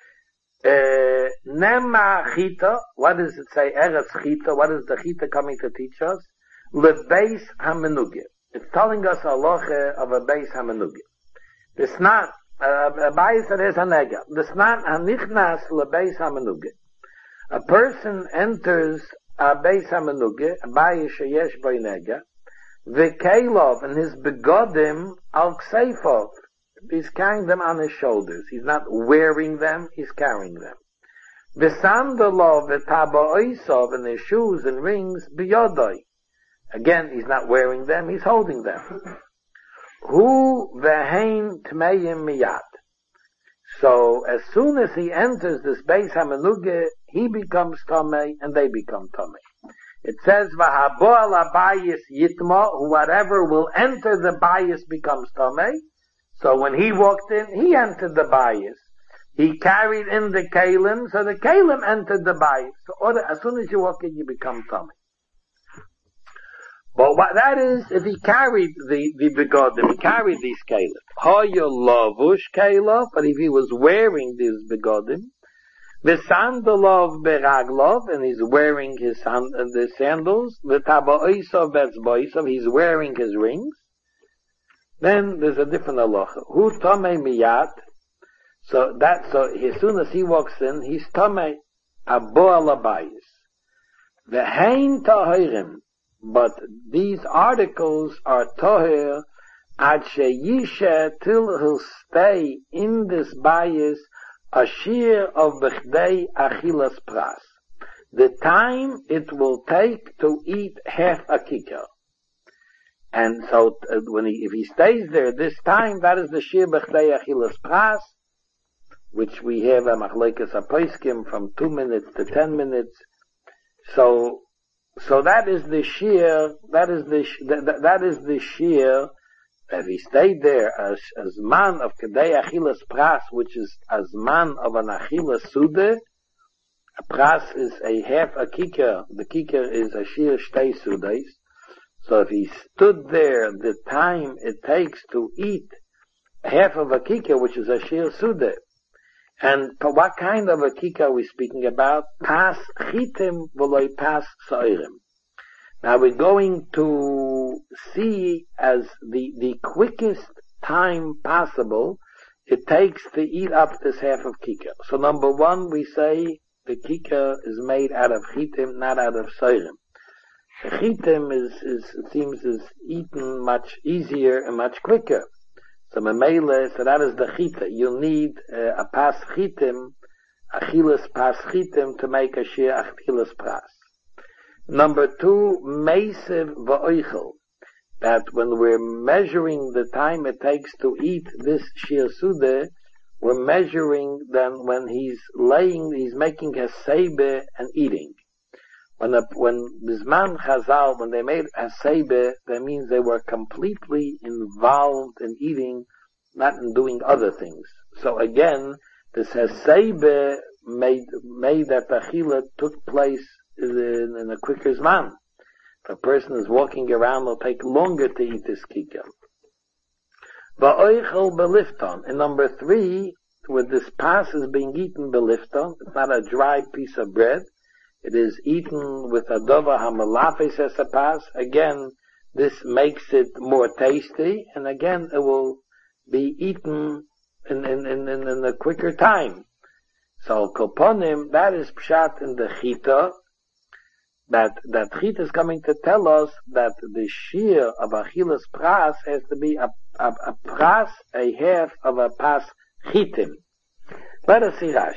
Nema chita. What does it say? Eretz chita. What is the chita coming to teach us? Lebeis hamenugah. It's telling us a halacha of a beis hamenuge. The snat, a bayis is a nega. The snat hanichnas lebeis hamenuge. A person enters a beis hamenuge, a bayis sheyesh by nega, v'keilov, and his begodim al kseifov. He's carrying them on his shoulders. He's not wearing them, he's carrying them. V'sandalov v'taba'oisov, and his shoes and rings biyodoi. Again, he's not wearing them, he's holding them. Hu v'hein tmeim miyad. So, as soon as he enters this beis hamenuge, he becomes tamei, and they become tamei. It says, v'habo ala bayis yitma, whatever will enter the bayis becomes tamei. So when he walked in, he entered the bayis. He carried in the kalim, so the kalim entered the bayis. So as soon as you walk in, you become tamei. But what that is, if he carried the begodim, he carried these kalim. Hoya lavush kalim, but if he was wearing these begodim, v'sandalov beraglov, and he's wearing the sandals, v'taba'oisov betzboisov, he's wearing his rings, then there's a different halacha. Hu tamei miyat, so as soon as he walks in, he's tamei, abo alabayis. V'hein tahirim, but these articles are toher ad sheyisha, till he'll stay in this bayis a shear of bechdei achilas pras. The time it will take to eat half a kikar. And so if he stays there this time, that is the shear bechdei achilas pras, which we have a machlekes aposkim from 2 minutes to 10 minutes. So that is the shear, that is the shear, if he stayed there as man of kedei achilas pras, which is as man of an achilas sude. A pras is a half a kikar, the kikar is a shear shtei sudes. So if he stood there, the time it takes to eat half of a kikar, which is a shear sude. And what kind of a kikar are we speaking about? Pas chitim v'loi pas soirim. Now we're going to see as the quickest time possible it takes to eat up this half of kikar. So number one, we say the kikar is made out of chitim, not out of soirim. The chitim it seems is eaten much easier and much quicker. So that is the chita. You need a pas chitim, achilas pas chitim, to make a shir achilas pras. Number two, meisev va'oichel. That when we're measuring the time it takes to eat this shir sude, we're measuring then when he's making a sebe and eating. When Bisman Chazal, when they made a sebe, that means they were completely involved in eating, not in doing other things. So again, this sebe made that the achila took place in a quicker zman. If a person is walking around, it'll take longer to eat this kikar. Va'oichel belifton. And number three, where this pas is being eaten belifton, it's not a dry piece of bread. It is eaten with a dova hamalafes as a pas. Again, this makes it more tasty, and again, it will be eaten in a quicker time. So, koponim, that is pshat in the chita. That chita is coming to tell us that the shear of achilas pras has to be a pras, a half of a pas chitim. Let us see Rashi.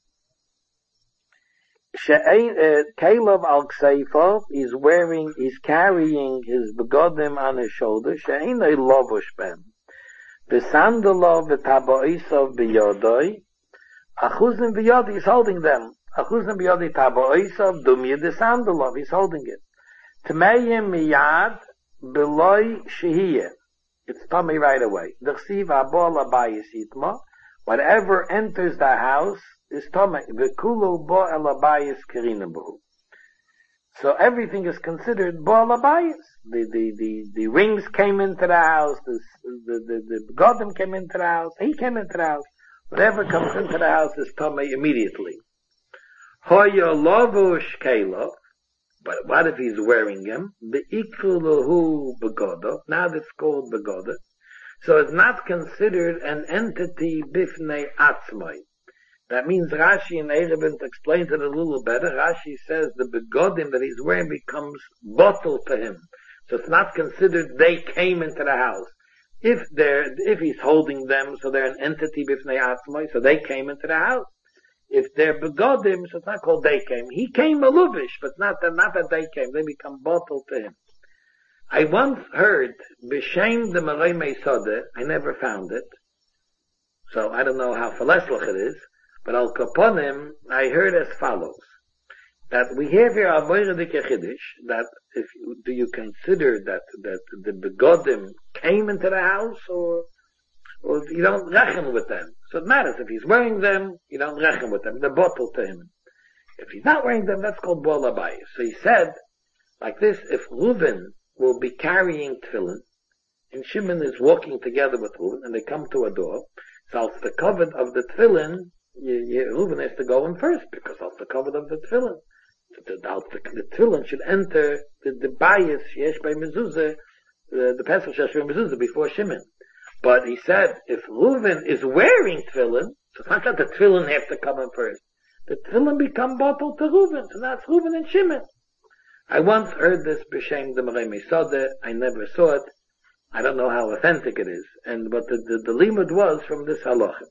Caleb al Kseifa is carrying his begodim on his shoulder. She'einay lovush ben. V'sandalov v'taboisov b'yodoi. Achuzim b'yodi, he's holding them. Achuzim b'yodi taboisov dumya de sandalov, he's holding it. Tmeyim miyad b'loi shehiyeh. It's tummy right away. D'chsiv abol abayis yitma. Whatever enters the house is tummy. V'kulu bo elabayis kerinabu. So everything is considered bo elabayis. The rings came into the house. The godim came into the house. He came into the house. Whatever comes into the house is tummy immediately. Hoya lovush kela. But what if he's wearing them? Be'ikuluhu begodo. Now that's called begodo. So it's not considered an entity bifnei atzmai. That means Rashi and Erevin explains it a little better. Rashi says the begodim that he's wearing becomes bottle to him. So it's not considered they came into the house. If he's holding them, so they're an entity bifnei atzmai, so they came into the house. If they're begodim, so it's not called they came. He came maluvish, but not that they came. They become bottle to him. I once heard b'shem the Marei Meisodeh. I never found it, so I don't know how faleslach it is. But al kaponim, I heard as follows: that we have here a moiridik chiddush. That do you consider that the begodim came into the house, or you don't reckon with them? So it matters if he's wearing them, you don't reckon with them. They're bottle to him. If he's not wearing them, that's called bol habayis. So he said like this: if Reuven will be carrying tefillin, and Shimon is walking together with Reuven, and they come to a door, so it's the covet of the tefillin. Reuven has to go in first because of the cover of the tefillin. The tefillin should enter the bias yesh by mezuzah, the pesach yesh by mezuzah before Shimon. But he said if Reuven is wearing tefillin, so it's not that the tefillin have to come in first. The tefillin become bottle to Reuven, so that's Reuven and Shimon. I once heard this b'shem the Marei Meisodeh. I never saw it. I don't know how authentic it is. But the limud was from this halacha.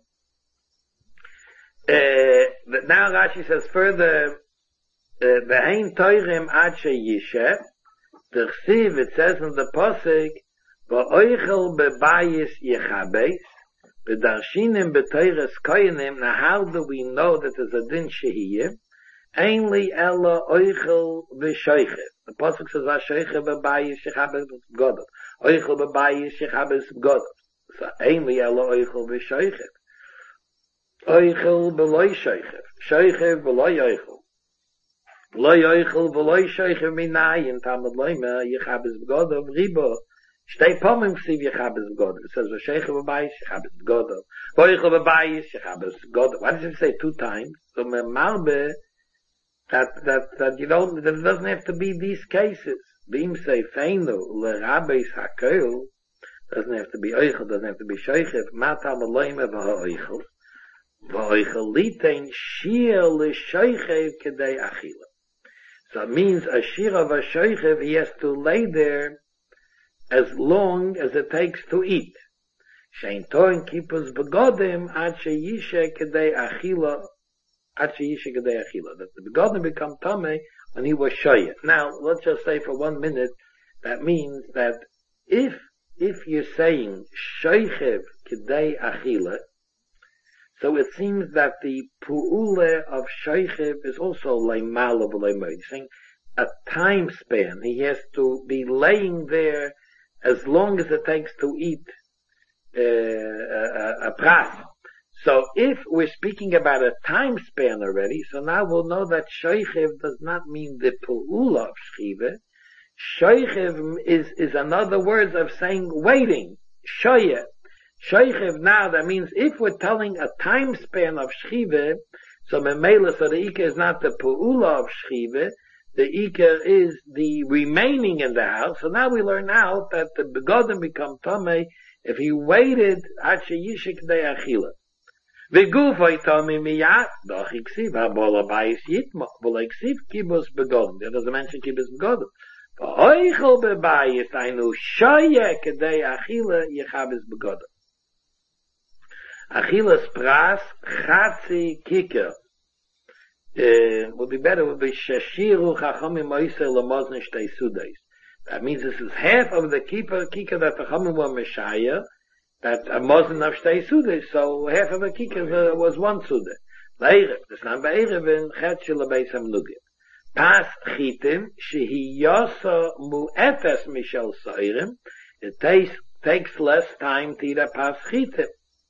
Now Rashi says further, V'hein toirim ad sheyishe, the chsiv, it says in the posik, V'oichel bebayis yechabes, V'darshinim b'toires koyanim. Now how do we know that there's a din shehiyeh? Ainli ella oichel v'shoichev. The posuk says v'shoichev bebayis yechabes v'godov. Oichel bebayis yechabes v'godov. So ainli ella oichel v'shoichev. Oichel b'loi shoichev. Shoichev b'loi oichel. B'loi oichel b'loi shoichev minayin. Tamad loima yechabes v'godov ribo. Shtei pomim ksiv yechabes v'godov. It says v'shoichev bebayis yechabes v'godov. Oichel bebayis yechabes v'godov. Why does it say two times? So me'marbe that you don't, that it doesn't have to be these cases. Bim say feinu l'rabeis hakel, doesn't have to be oichel, doesn't have to be shoichev. Matam aloyme v'ha'oichel. V'oichel litein shir l'shoichev kedei achila. So it means a shir of a shoichev, he has to lay there as long as it takes to eat. Shein toin kippus begodim ad sheyishe kedei achila. That the begodim become tamei when he was shoyeh. Now, let's just say for 1 minute, that means that if you're saying shoychev k'dei achila, so it seems that the pu'ule of shoychev is also leimal of leimoid. You're saying a time span. He has to be laying there as long as it takes to eat a pras. So if we're speaking about a time span already, so now we'll know that shoichev does not mean the pu'ula of shchiva. Shoichev is another word of saying waiting. Shoyeh. Shoichev now, that means if we're telling a time span of shchiva, so memela, so the ikar is not the pu'ula of shchiva, the ikar is the remaining in the house. So now we learn out that the begodim become tamei if he waited at sheyishik de achila. V'gufay tami miyat, doch iksiv ha-bol habayis yitma, vol iksiv kibus begodim. There doesn't mention kibus begodim. V'oichel bebayis ainu shoyeh kedei achila yechabes begodim. Achilas pras chatzi kikar. Would be better would be shashiru chachamim moisei lamozne shtei sudeis. That means this is half of the kikar that the chachamim were meshaya, that a mozen of shtei sudeis, so half of a kikar was one sude. Leirev, this not be'erev in chet shel beis hamnugim. Pas chitim, shehi yosa mu'efes mishel soirim, it takes less time to eat a pas chitim.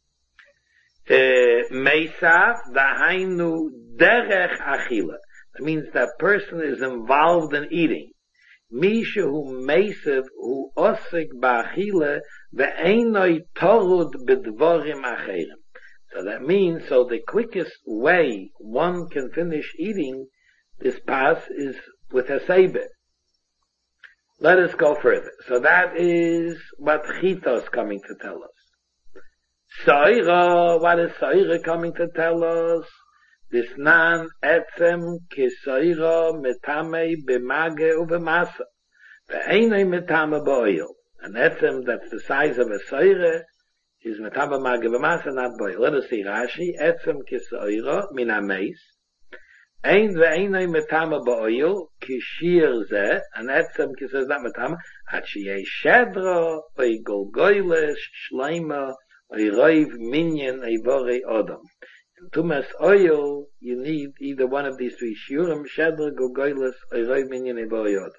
Meisav, dahainu derech achila. That means that person is involved in eating. Misha hu meisav hu osik ba'achila ve'einoi torud b'dvorim acherim. So that means, so the quickest way one can finish eating this pas is with a seiber. Let us go further. So that is what Chita is coming to tell us. Soira, what is Soira coming to tell us? This nan etzem kisoira metame b'mage u'b'masa. Ve'enei metame b'oil. An etzem that's the size of a soira is metame b'mage u'b'masa, not b'oil. Let us see Rashi. Etzem kisoira min ha'meis. Ein ve'enei metame b'oil kishir zeh. An etzem kisoira is not metame. At sheyeh shedra oy golgoyles shleima oy roiv minyan oy vorei odom. Tumas oil, you need either one of these three shiurim, shedra, gogoilus, oiroi minyan, eboyod.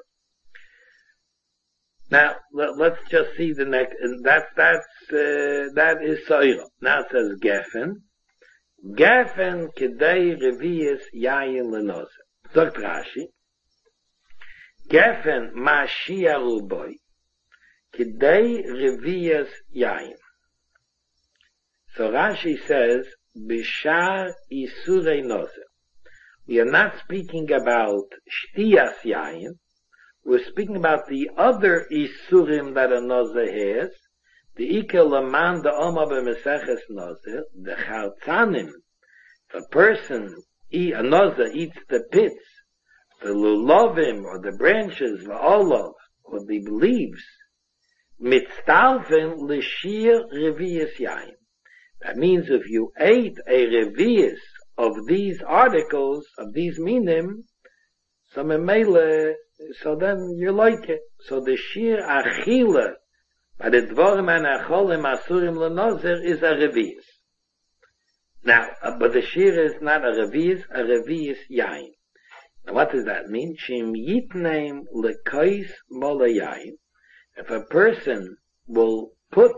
Now, let's just see the next, and that is soira. Now it says gefen. Gefen kedei revius yayin lenoze. Sagt Rashi. Gefen ma shiaru boy. Kedei revius yayin. So Rashi says, Bishar Isurei Nozer. We are not speaking about Shtiyas Yayin. We're speaking about the other Isurim that a Nozer has. The Ikel Laman the Oma B'Meseches Nozer. The Chartzanim. If a person, a Nozer, eats the pits, the Lulovim, or the branches, the olive, or the leaves, Mitztalfen L'Shir Revius Yayin. That means if you ate a revius of these articles, of these minim, so then you like it. So the shir achila, by the dvorim and acholim asurim lenozer, is a revius. Now, but the shir is not a revius yain. Now what does that mean? Shim yitneim lekois mola yain. If a person will put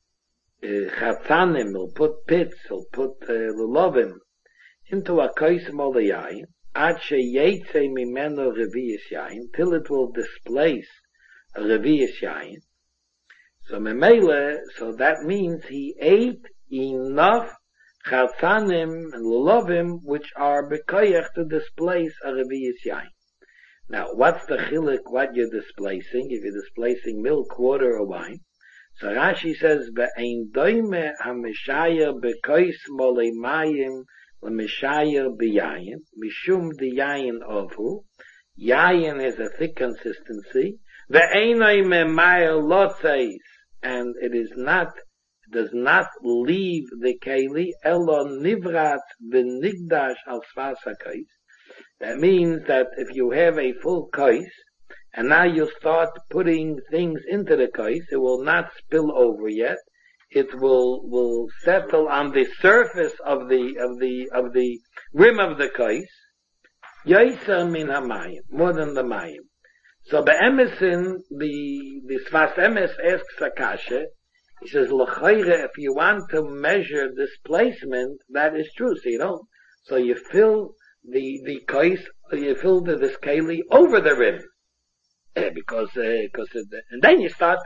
Chatzanim, will put pits, will put lulovim into a koisim ol yayin, ad sheyetze mimeno revius yayin, till it will displace a revius yayin. So memele, so that means he ate enough Chatzanim and lulovim which are bekoyach to displace a revius yayin. Now, what's the chiluk? What you're displacing? If you're displacing milk, water, or wine. So Rashi says, "Ve'ein doime ha'mishayer bekois molei mayim l'mishayer b'yayin mishum diyayin ovu." Yayin has a thick consistency. Ve'einoi memayel lotzeis, and it does not leave the keli elo nivrat v'nigdash al svas hakos. That means that if you have a full kos, and now you start putting things into the kos, it will not spill over yet. It will settle on the surface of the rim of the kos. Yoiser min hamayim, more than the mayim. So be'emesin, the Sfas Emes asks Akasha, he says, l'chayre, if you want to measure displacement, that is true. So you fill the kos, you fill the keli over the rim. Because and then you start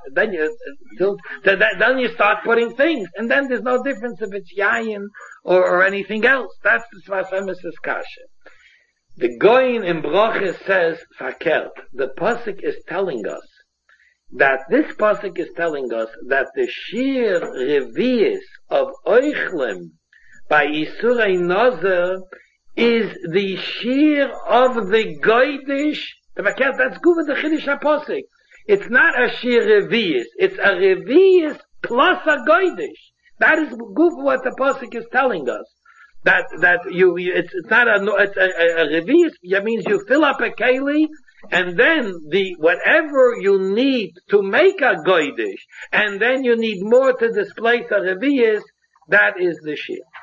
putting things, and then there's no difference if it's yayin or anything else. That's the Sfas Emes' kasha. The Goyin in Broches says fakert. The pasuk is telling us that the sheer revius of oichlem by Isurei Nozer is the sheer of the goydish. That's good with the Chiddush HaPosik. It's not a sheer revius. It's a revius plus a goydish. That is good for what the Posik is telling us. It's not a revius. That means you fill up a keli, and then whatever you need to make a goydish, and then you need more to displace a revius, that is the sheer.